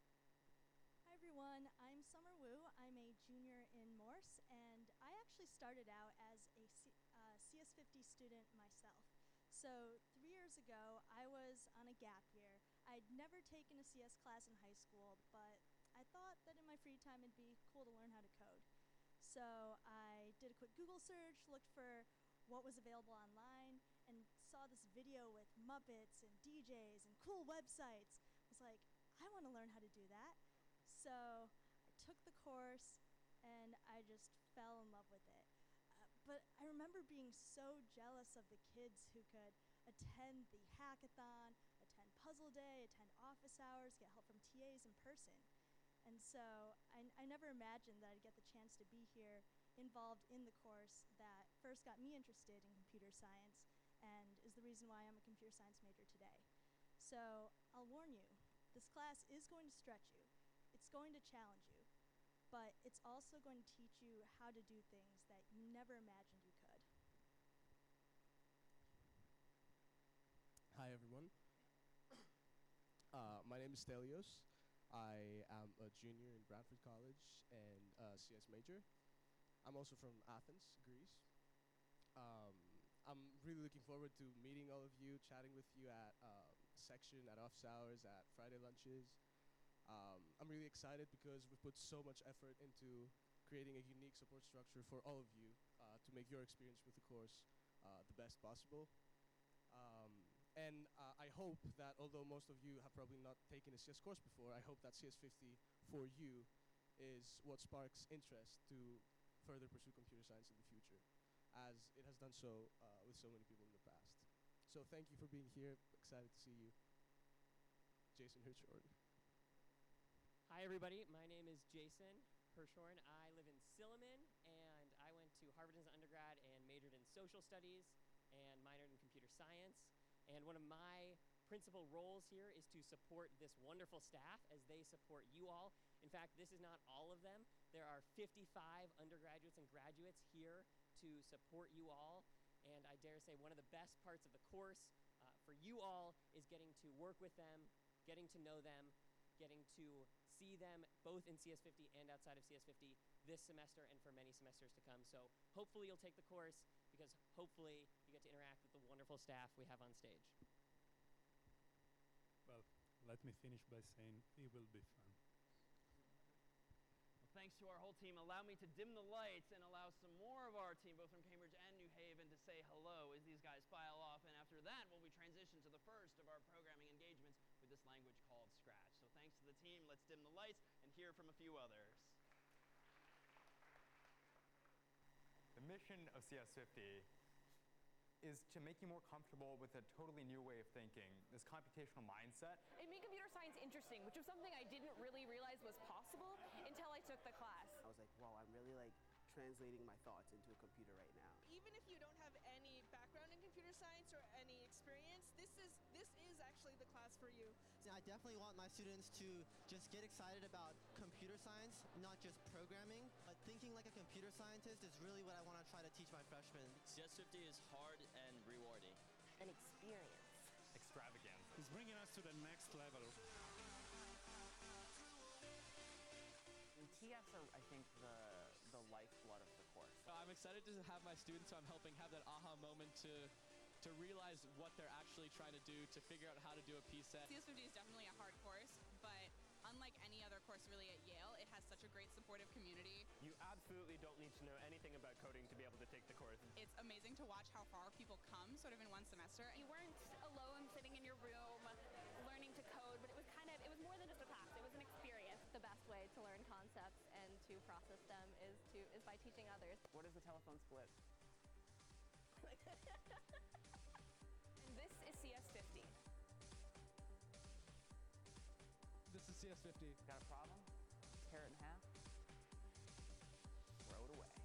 Hi everyone, I'm Summer Wu. I'm a junior in Morse, and I actually started out as a C uh, C S fifty student myself. So three years ago, I was on a gap year. I'd never taken a C S class in high school, but I thought that in my free time it'd be cool to learn how to code. So I did a quick Google search, looked for what was available online, and saw this video with Muppets and D Js and cool websites. I was like, I want to learn how to do that. So I took the course, and I just fell in love with it. Uh, but I remember being so jealous of the kids who could attend the hackathon, attend puzzle day, attend office hours, get help from T As in person. And so I, I never imagined that I'd get the chance to be here involved in the course that first got me interested in computer science and is the reason why I'm a computer science major today. So I'll warn you, this class is going to stretch you. It's going to challenge you, but it's also going to teach you how to do things that you never imagined you could. Hi everyone. Uh, my name is Stelios. I am a junior in Bradford College and a C S major. I'm also from Athens, Greece. Um, I'm really looking forward to meeting all of you, chatting with you at um, section, at office hours, at Friday lunches. Um, I'm really excited because we've put so much effort into creating a unique support structure for all of you uh, to make your experience with the course uh, the best possible. Um, And uh, I hope that although most of you have probably not taken a C S course before, I hope that C S fifty for you is what sparks interest to further pursue computer science in the future, as it has done so uh, with so many people in the past. So thank you for being here. Excited to see you. Jason Hirschhorn. Hi, everybody. My name is Jason Hirschhorn. I live in Silliman, and I went to Harvard as an undergrad and majored in social studies and minored in computer science. And one of my principal roles here is to support this wonderful staff as they support you all. In fact, this is not all of them. There are fifty-five undergraduates and graduates here to support you all. And I dare say one of the best parts of the course uh, for you all is getting to work with them, getting to know them, getting to see them both in C S fifty and outside of C S fifty this semester and for many semesters to come. So hopefully you'll take the course, because hopefully you get to interact with the wonderful staff we have on stage. Well, let me finish by saying it will be fun. Well, thanks to our whole team. Allow me to dim the lights and allow some more of our team, both from Cambridge and New Haven, to say hello as these guys file off. And after that, we'll be transitioned to the first of our programming engagements with this language called Scratch. So thanks to the team. Let's dim the lights and hear from a few others. The mission of C S fifty is to make you more comfortable with a totally new way of thinking, this computational mindset. It made computer science interesting, which was something I didn't really realize was possible until I took the class. I was like, wow, I'm really like translating my thoughts into a computer right now. Even if you don't have any background in computer science or any experience, this is this is actually the class for you. I definitely want my students to just get excited about computer science, not just programming. But thinking like a computer scientist is really what I want to try to teach my freshmen. C S fifty is hard and rewarding. An experience. Extravaganza. It's bringing us to the next level. And T Fs are, I think, the the lifeblood of the course. I'm excited to have my students who I'm helping have that aha moment to to realize what they're actually trying to do, to figure out how to do a P set. C S fifty is definitely a hard course, but unlike any other course really at Yale, it has such a great supportive community. You absolutely don't need to know anything about coding to be able to take the course. It's amazing to watch how far people come sort of in one semester. You weren't alone sitting in your room learning to code, but it was kind of, it was more than just a class. It was an experience. The best way to learn concepts and to process them is to is by teaching others. What is the telephone split? And this is C S fifty. This is C S fifty. Got a problem? Tear it in half. Throw it away.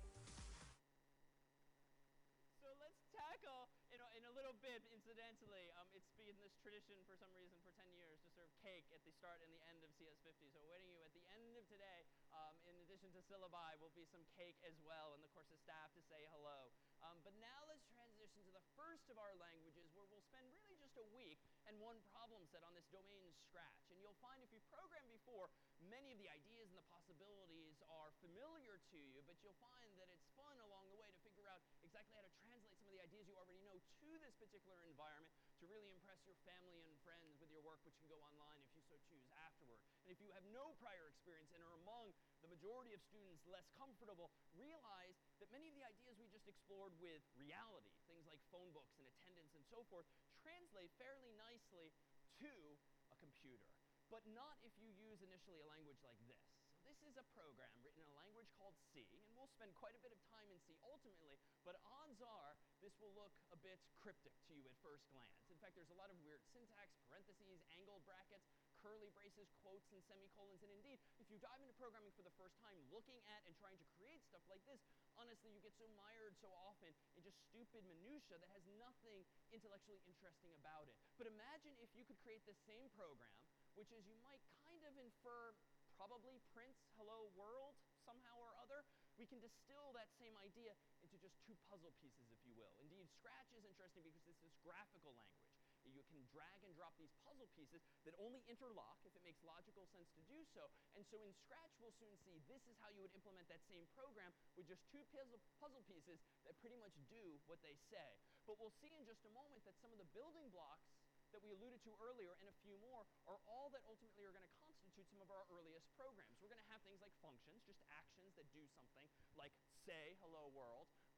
So let's tackle, in a, in a little bit, incidentally, um, it's been this tradition for some reason for ten years to serve cake at the start and the end of C S fifty. So awaiting you at the end of today, um, in addition to syllabi, will be some cake as well, and the course's staff to say hello. Um, but now let's transition to the first of our languages, where we'll spend really just a week and one problem set on this domain Scratch. And you'll find if you've programmed before, many of the ideas and the possibilities are familiar to you, but you'll find that it's fun along the way to figure out exactly how to translate some of the ideas you already know to this particular environment to really impress your family and friends with your work, which can go online if you so choose afterward. And if you have no prior experience and are among the majority of students less comfortable, realize that many of the ideas we just explored with reality, things like phone books and attendance and so forth, translate fairly nicely to a computer. But not if you use initially a language like this. So this is a program written in a language called C, and we'll spend quite a bit of time in C ultimately, but odds are this will look a bit cryptic to you at first glance. In fact, there's a lot of weird syntax, parentheses, angled brackets, curly braces, quotes, and semicolons. And indeed, if you dive into programming for the first time, looking at and trying to create stuff like this, honestly, you get so mired so often in just stupid minutia that has nothing intellectually interesting about it. But imagine if you could create the same program, which is, you might kind of infer, probably prints hello world somehow or other. We can distill that same idea into just two puzzle pieces, if you will. Indeed, Scratch is interesting because it's this graphical language. You can drag and drop these puzzle pieces that only interlock if it makes logical sense to do so. And so in Scratch, we'll soon see this is how you would implement that same program with just two puzzle, puzzle pieces that pretty much do what they say. But we'll see in just a moment that some of the building blocks that we alluded to earlier and a few more are all that ultimately are going to constitute some of our earliest programs. We're going to have things like functions, just actions that do something, like say hello world. We're going to have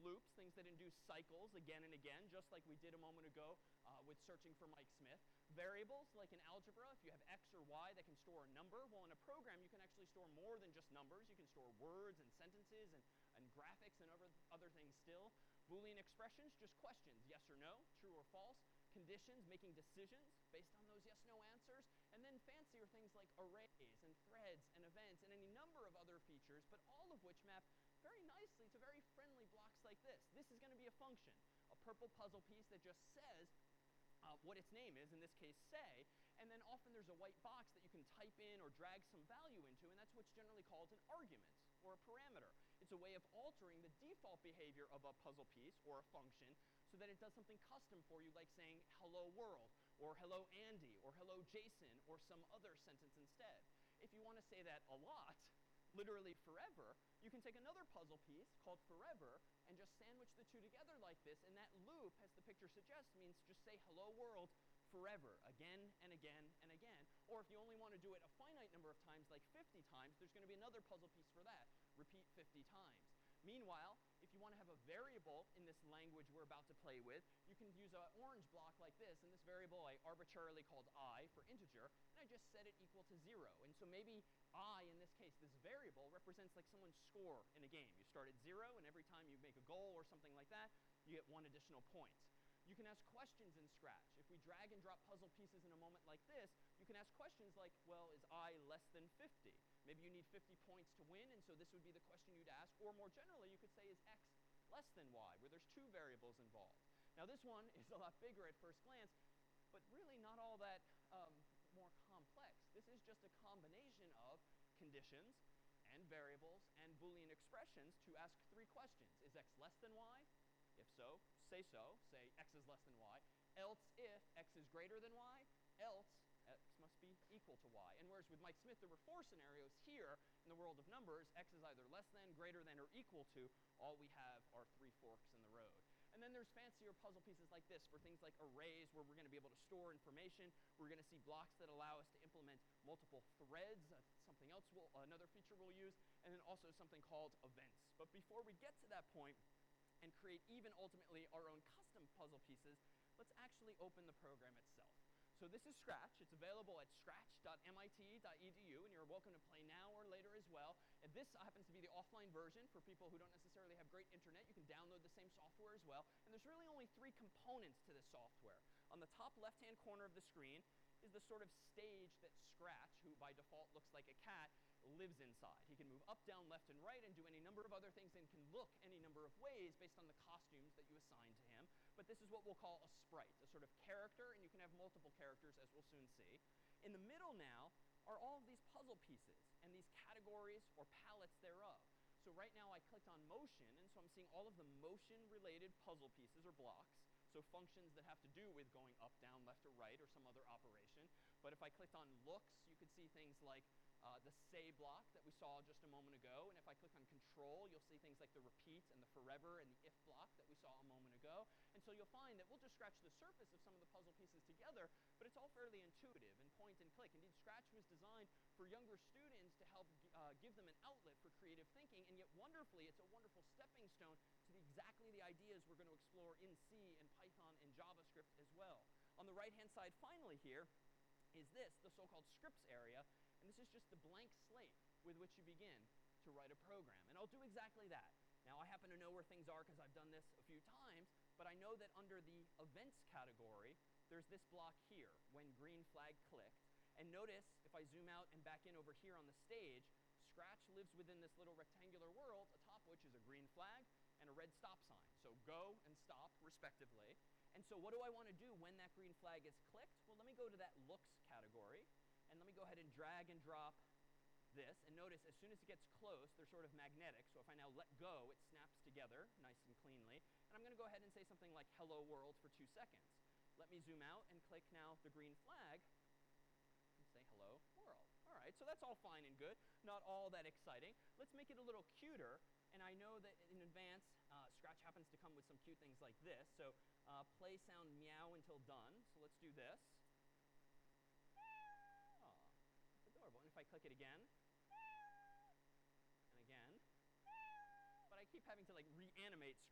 loops, things that induce cycles again and again, just like we did a moment ago uh, with searching for Mike Smith. Variables, like in algebra, if you have x or y that can store a number, well, in a program, you can actually store more than just numbers. You can store words and sentences and, and graphics and other, other things still. Boolean expressions, just questions, yes or no, true or false. Conditions, making decisions based on those yes-no answers. And then fancier things like arrays and threads and events and any number of other features, but all of which map very nicely to very friendly blocks like this. This is going to be a function, a purple puzzle piece that just says uh, what its name is, in this case say, and then often there's a white box that you can type in or drag some value into, and that's what's generally called an argument or a parameter. It's a way of altering the default behavior of a puzzle piece or a function so that it does something custom for you, like saying hello world or hello Andy or hello Jason or some other sentence instead. If you want to say that a lot, literally forever, you can take another puzzle piece called forever and just sandwich the two together like this, and that loop, as the picture suggests, means just say hello world forever, again and again and again. Or if you only want to do it a finite number of times, like fifty times, there's going to be another puzzle piece for that. Repeat fifty times. Meanwhile, if you want to have a variable in this language we're about to play with, you can use an orange block like this, and this variable I arbitrarily called I for integer, and I just set it equal to zero. And so maybe I, in this case, this variable, represents like someone's score in a game. You start at zero, and every time you make a goal or something like that, you get one additional point. You can ask questions in Scratch. If we drag and drop puzzle pieces in a moment like this, you can ask questions like, well, is I less than fifty? Maybe you need fifty points to win, and so this would be the question you'd ask. Or more generally, you could say, is x less than y, where there's two variables involved. Now, this one is a lot bigger at first glance, but really not all that um, more complex. This is just a combination of conditions and variables and Boolean expressions to ask three questions. Is x less than y? If so, say so. Say x is less than y. Else if x is greater than y, else x must be equal to y. And whereas with Mike Smith there were four scenarios, here in the world of numbers, x is either less than, greater than, or equal to. All we have are three forks in the road. And then there's fancier puzzle pieces like this for things like arrays, where we're going to be able to store information. We're going to see blocks that allow us to implement multiple threads, uh, something else, we'll, another feature we'll use, and then also something called events. But before we get to that point and create even ultimately our own custom puzzle pieces, let's actually open the program itself. So this is Scratch. It's available at scratch dot M I T dot E D U, and you're welcome to play now or later as well. And this happens to be the offline version for people who don't necessarily have great internet. You can download the same software as well. And there's really only three components to this software. On the top left-hand corner of the screen is the sort of stage that Scratch, who by default looks like a cat, lives inside. He can move up, down, left, and right and do any number of other things, and can look any number of ways based on the costumes that you assign to him. But this is what we'll call a sprite, a sort of character, and you can have multiple characters, as we'll soon see. In the middle now are all of these puzzle pieces and these categories or palettes thereof. So right now I clicked on motion, and so I'm seeing all of the motion-related puzzle pieces or blocks, so functions that have to do with going up, down, left, or right, or some other operation. But if I clicked on looks, you could see things like Uh, the say block that we saw just a moment ago. And if I click on control, you'll see things like the repeat and the forever and the if block that we saw a moment ago. And so you'll find that we'll just scratch the surface of some of the puzzle pieces together, but it's all fairly intuitive and point and click. Indeed, Scratch was designed for younger students to help uh, give them an outlet for creative thinking, and yet wonderfully, it's a wonderful stepping stone to the, exactly the ideas we're going to explore in C and Python and JavaScript as well. On the right-hand side, finally here, is this, the so-called scripts area. And this is just the blank slate with which you begin to write a program. And I'll do exactly that. Now, I happen to know where things are because I've done this a few times, but I know that under the events category, there's this block here, when green flag clicked. And notice, if I zoom out and back in over here on the stage, Scratch lives within this little rectangular world, atop which is a green flag and a red stop sign. So go and stop, respectively. And so what do I want to do when that green flag is clicked? Well, let me go to that looks category. And let me go ahead and drag and drop this. And notice, as soon as it gets close, they're sort of magnetic. So if I now let go, it snaps together nice and cleanly. And I'm going to go ahead and say something like hello world for two seconds. Let me zoom out and click now the green flag and say hello world. All right, so that's all fine and good. Not all that exciting. Let's make it a little cuter. And I know that in advance, uh, Scratch happens to come with some cute things like this. So uh, play sound meow until done. So let's do this. And if I click it again, and again, but I keep having to like reanimate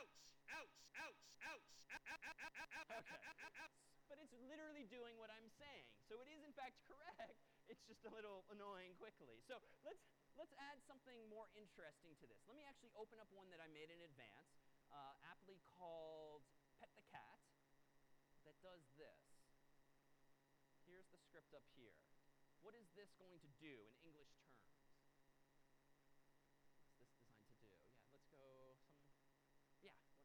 Ouch! actually doing what I'm saying. So it is in fact correct. It's just a little annoying quickly. So let's let's add something more interesting to this. Let me actually open up one that I made in advance, uh, aptly called Pet the Cat, that does this. Here's the script up here. What is this going to do in English terms? What's this designed to do? Yeah, let's go some, yeah. What?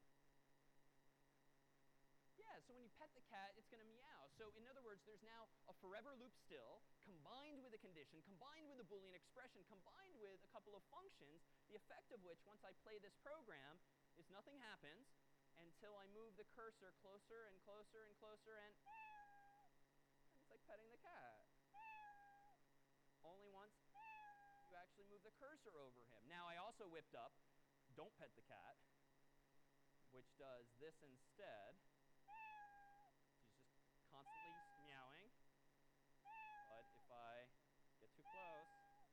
Yeah, so when you pet the cat, it's going to meow. So in other words, there's now a forever loop still, combined with a condition, combined with a Boolean expression, combined with a couple of functions, the effect of which, once I play this program, is nothing happens until I move the cursor closer and closer and closer, and, and it's like petting the cat. Only once you actually move the cursor over him. Now I also whipped up Don't Pet the Cat, which does this instead. He's just constantly meowing. But if I get too close.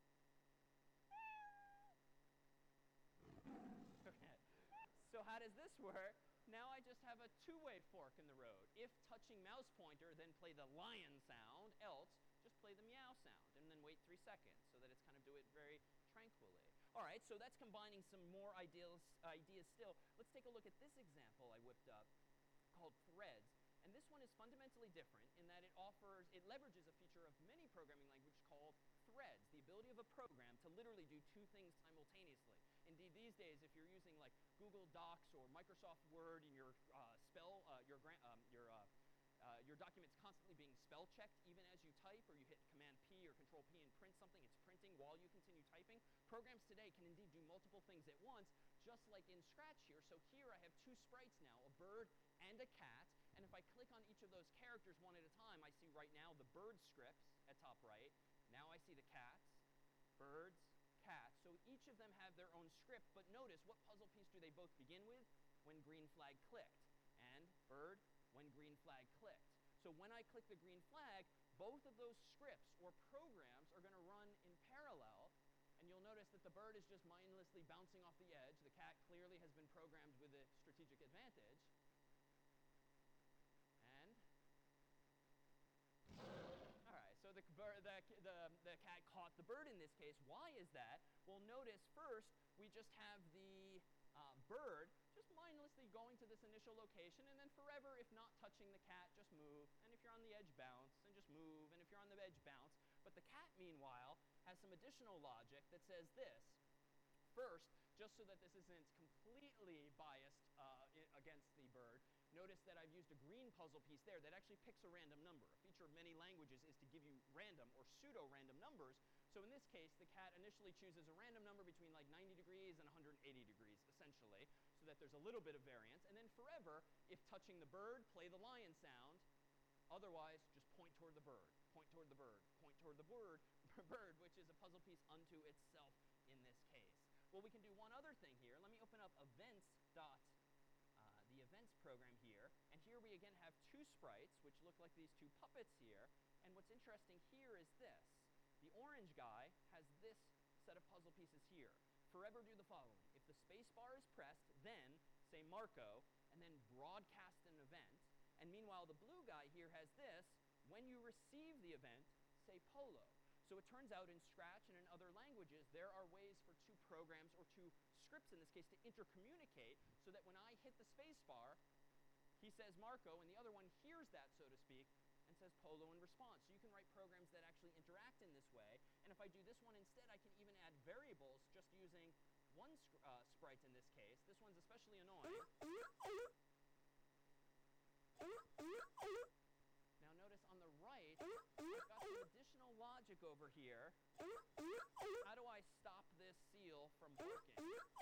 Okay. So how does this work? Now I just have a two-way fork in the road. If touching mouse pointer, then play the lion sound, else just play the meow sound, and then wait three seconds so that it's kind of do it very tranquilly. All right, so that's combining some more ideas, ideas still. Let's take a look at this example I whipped up called Threads. And this one is fundamentally different in that it offers, it leverages a feature of many programming language called threads, the ability of a program to literally do two things simultaneously. Indeed, these days, if you're using like Google Docs or Microsoft Word and your uh, spell, uh, your, um, your, uh, uh, your document's constantly being spell checked even as you type, or you hit Command P or Control P and print something, it's printing while you continue typing. Programs today can indeed do multiple things at once, just like in Scratch here. So here I have two sprites now, a bird and a cat. And if I click on each of those characters one at a time, I see right now the bird scripts at top right. Now I see the cats, birds, cats. So each of them have their own script, but notice what puzzle piece do they both begin with? When green flag clicked. And bird, when green flag clicked. So when I click the green flag, both of those scripts or programs are going to run in parallel. And you'll notice that the bird is just mindlessly bouncing off the edge. The cat clearly has been programmed with a strategic advantage. So the, the, the, the cat caught the bird in this case. Why is that? Well, notice first, we just have the uh, bird just mindlessly going to this initial location, and then forever, if not touching the cat, just move. And if you're on the edge, bounce, and just move. And if you're on the edge, bounce. But the cat, meanwhile, has some additional logic that says this. First, just so that this isn't completely biased uh, against the bird, notice that I've used a green puzzle piece there that actually picks a random number. A feature of many languages is to give you random or pseudo-random numbers. So in this case, the cat initially chooses a random number between like ninety degrees and one hundred eighty degrees, essentially, so that there's a little bit of variance. And then forever, if touching the bird, play the lion sound. Otherwise, just point toward the bird, point toward the bird, point toward the bird, bird, which is a puzzle piece unto itself in this case. Well, we can do one other thing here. Let me open up events dot the events program here, and here we again have two sprites which look like these two puppets here, and what's interesting here is this. The orange guy has this set of puzzle pieces here. Forever do the following. If the space bar is pressed, then say Marco, and then broadcast an event, and meanwhile the blue guy here has this. When you receive the event, say Polo. So it turns out in Scratch and in other languages, there are ways for two programs, or two scripts in this case, to intercommunicate so that when I hit the space bar, he says Marco, and the other one hears that, so to speak, and says Polo in response. So you can write programs that actually interact in this way. And if I do this one instead, I can even add variables just using one uh, sprite in this case. This one's especially annoying. Now notice on the right, I've got some additional logic over here. How do I stop this seal from barking?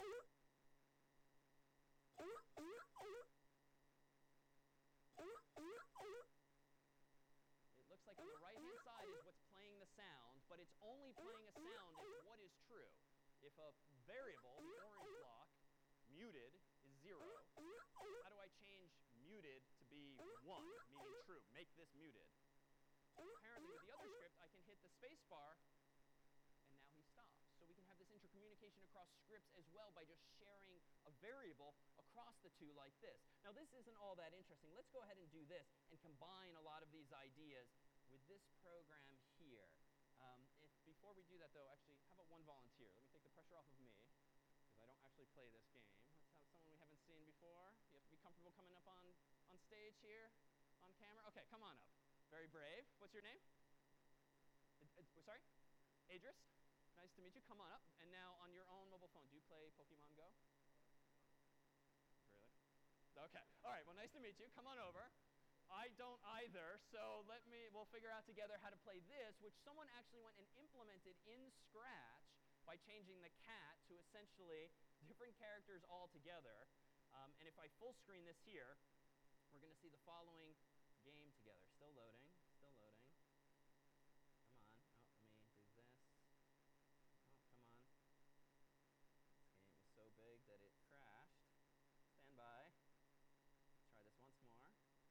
It looks like on the right-hand side is what's playing the sound, but it's only playing a sound if what is true. If a variable, the orange block, muted, is zero, how do I change muted to be one, meaning true? Make this muted. Apparently with the other script, I can hit the space bar, and now he stops. So we can have this intercommunication across scripts as well by just sharing a variable cross the two like this. Now this isn't all that interesting. Let's go ahead and do this and combine a lot of these ideas with this program here. Um, if, before we do that though, actually, how about one volunteer? Let me take the pressure off of me, because I don't actually play this game. Let's have someone we haven't seen before. You have to be comfortable coming up on, on stage here, on camera. Okay, come on up. Very brave. What's your name? Uh, uh, sorry? Adris? Nice to meet you. Come on up. And now on your own mobile phone, do you play Pokemon Go? Really? Okay. All right. Well, nice to meet you. Come on over. I don't either, so let me, we'll figure out together how to play this, which someone actually went and implemented in Scratch by changing the cat to essentially different characters all together. Um, and if I full screen this here, we're going to see the following game together. Still loading, still loading. Come on. Oh, let me do this. Oh, come on. This game is so big that it crashed. Stand by. Let's try this once more.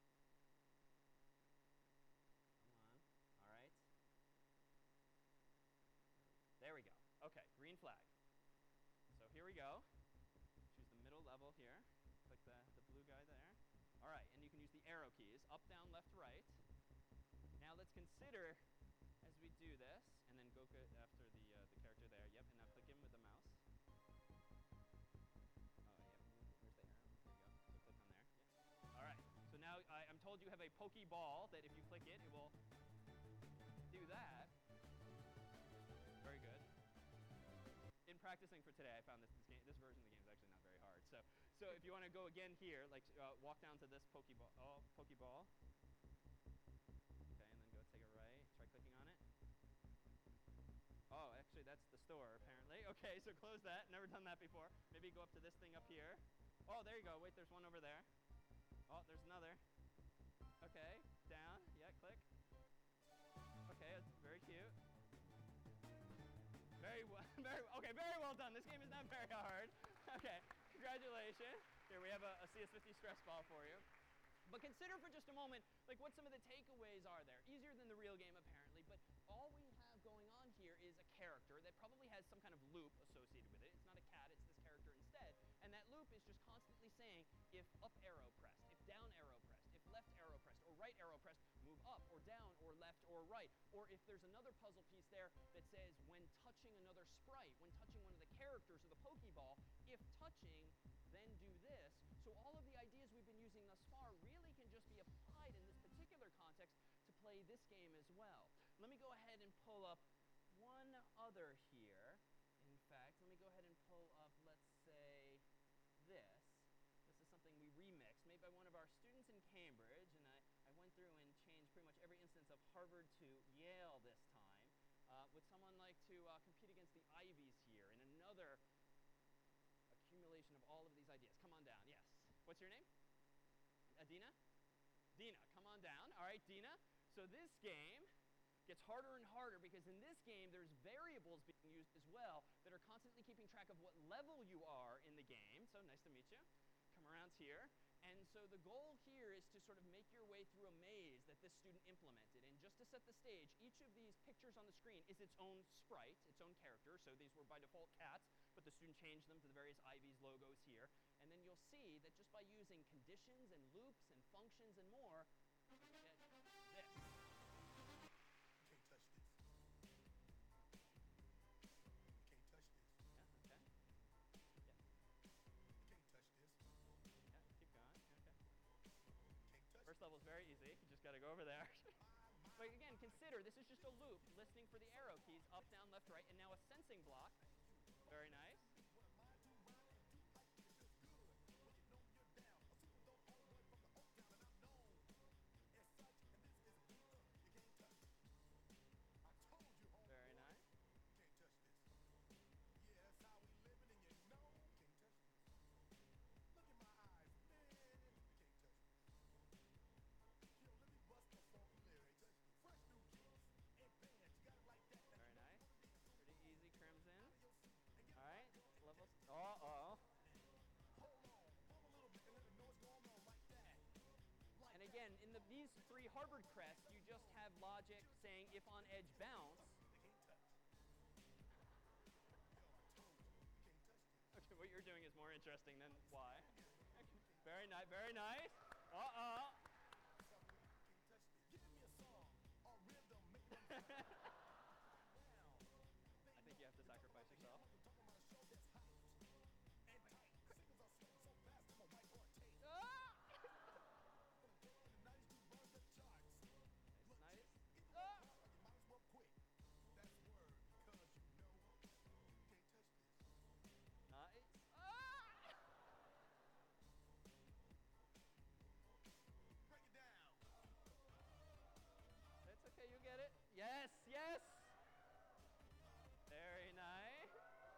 There we go. Okay, green flag. So here we go. Choose the middle level here. Click the, the blue guy there. All right, and you can use the arrow keys, up, down, left, right. Now let's consider, as we do this, and then go after the, uh, the character there. Yep, and now click him with the mouse. Oh, yep, where's the arrow? There you go. So click on there. Yep. All right, so now I, I'm told you have a Pokeball that if you click it, it will do that. Very good. In practicing for today, I found this, this, game, this version of the game is actually not very hard. So, so if you want to go again here, like uh, walk down to this Pokeball, oh, Pokeball. Okay, and then go take a right. Try clicking on it. Oh, actually, that's the store, apparently. Okay, so close that. Never done that before. Maybe go up to this thing up here. Oh, there you go. Wait, there's one over there. Oh, there's another. Okay, down. Yeah, click. Okay, that's very cute. Very well, very okay, very well done. This game is not very hard. Okay, congratulations. Here we have a, a C S fifty stress ball for you. But consider for just a moment, like what some of the takeaways are there. Easier than the real game apparently, but all we have going on here is a character that probably has some kind of loop associated with it. It's not a cat, it's this character instead. And that loop is just constantly saying, if up arrow pressed, if down arrow pressed, if left arrow pressed, or right arrow pressed, move up or down or left or right. Or if there's another puzzle piece there that says when touching another sprite, when touching one of the characters of the Pokeball, if touching, then do this. So all of the ideas we've been using thus far really can just be applied in this particular context to play this game as well. Let me go ahead and pull up one other here. In fact, let me go ahead and pull up, let's say, this. This is something we remixed, made by one of our students in Cambridge, and I, I went through and changed pretty much every instance of Harvard to Yale this time. Uh, would someone like to uh, compete against the Ivies here in another accumulation of all of these ideas? Come on down, yes. What's your name? Adina? Dina, come on down. All right, Dina. So this game gets harder and harder because in this game there's variables being used as well that are constantly keeping track of what level you are in the game. So nice to meet you. Come around here. And so the goal here is to sort of make your way through a maze that this student implemented. And just to set the stage, each of these pictures on the screen is its own sprite, its own character. So these were by default cats, but the student changed them to the various Ivies logos here. And then you'll see that just by using conditions and loops and functions and more, you get this. First level is very easy. You just got to go over there. But again, consider this is just a loop listening for the arrow keys up, down, left, right, and now a sensing block. Very nice. Very nice. Uh-oh. And again, in the, these three Harvard crests, you just have logic saying if on edge bounce. Okay, what you're doing is more interesting than why. I think you have to sacrifice yourself. Okay, you get it. Yes, yes. Very nice.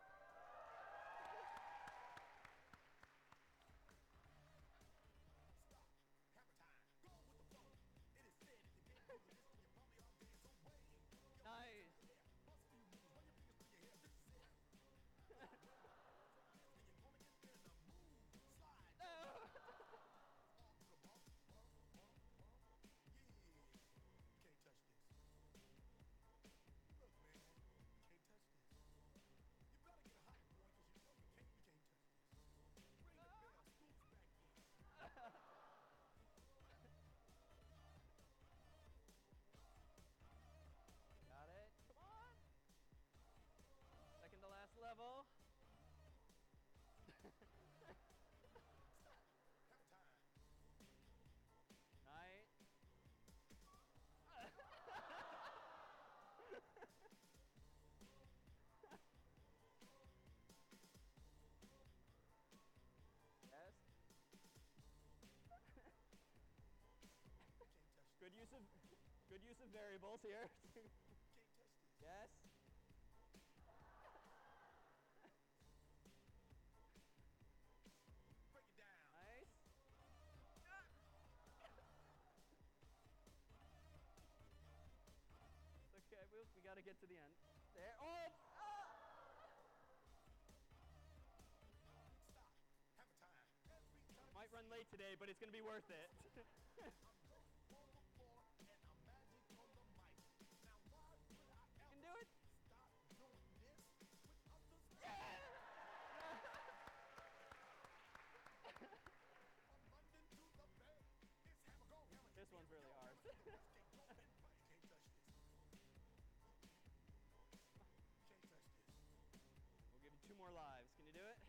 Nice. Got it. Come on. Second to last level. Nice. Yes. Good use of good use of variables here. Yes. Nice. It's okay, we, we got to get to the end. There. Oh! Ah! Might run late today, but it's going to be worth it. You can do it. This one's really hard. We'll give you two more lives. Can you do it?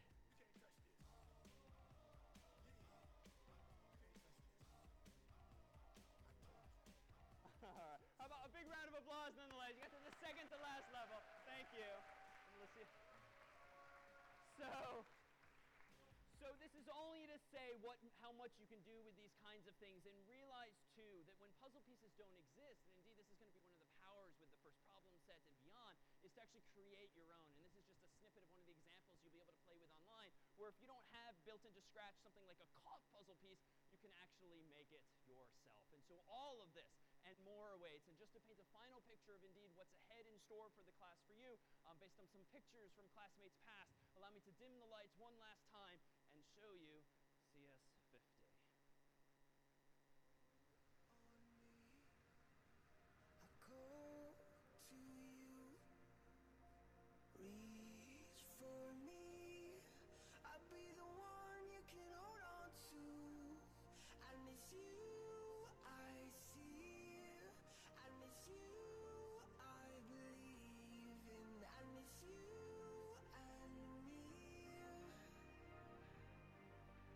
All right. How about a big round of applause nonetheless? You got to the second to last level. Thank you. And let's see. So, so this is only to say what, how much you can do with these kinds of things, and realize too that when puzzle pieces don't exist, and indeed this is going to be one of the powers with the first problem set and beyond, is to actually create your own. And this is just a snippet of one of the examples you'll be able to play with online, where if you don't have built into Scratch something like a cough puzzle piece, you can actually make it yourself. And so all of this and more awaits. And just to paint a final picture of indeed what's ahead in store for the class for you, um, based on some pictures from classmates past, allow me to dim the lights one last time and show you C S fifty. Reach for me, I'll be the one you can hold on to, and it's you I see, and it's you I believe in, and it's you and me.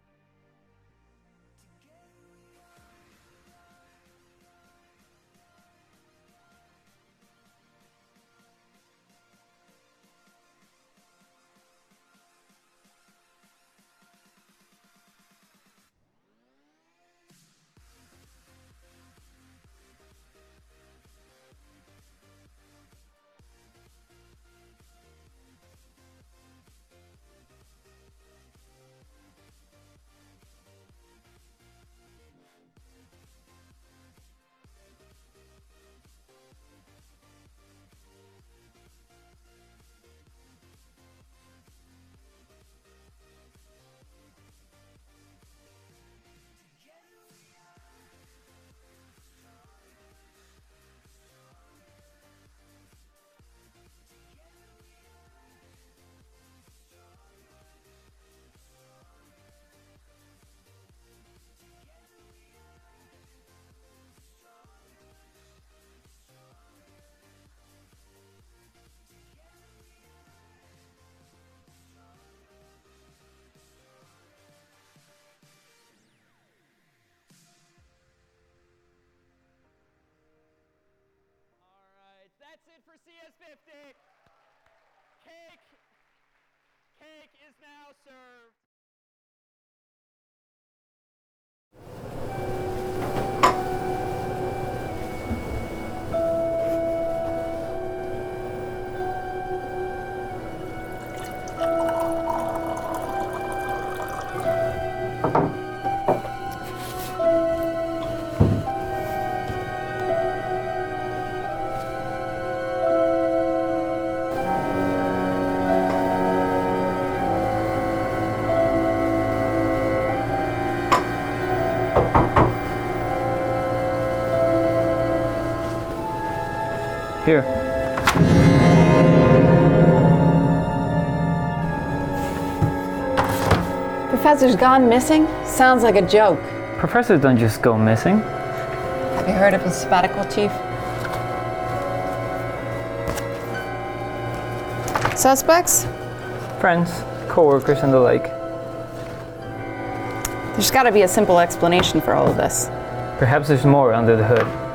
C S fifty. Cake, cake is now served. Here. Professor's gone missing? Sounds like a joke. Professors don't just go missing. Have you heard of his sabbatical, Chief? Suspects? Friends, co-workers, and the like. There's got to be a simple explanation for all of this. Perhaps there's more under the hood.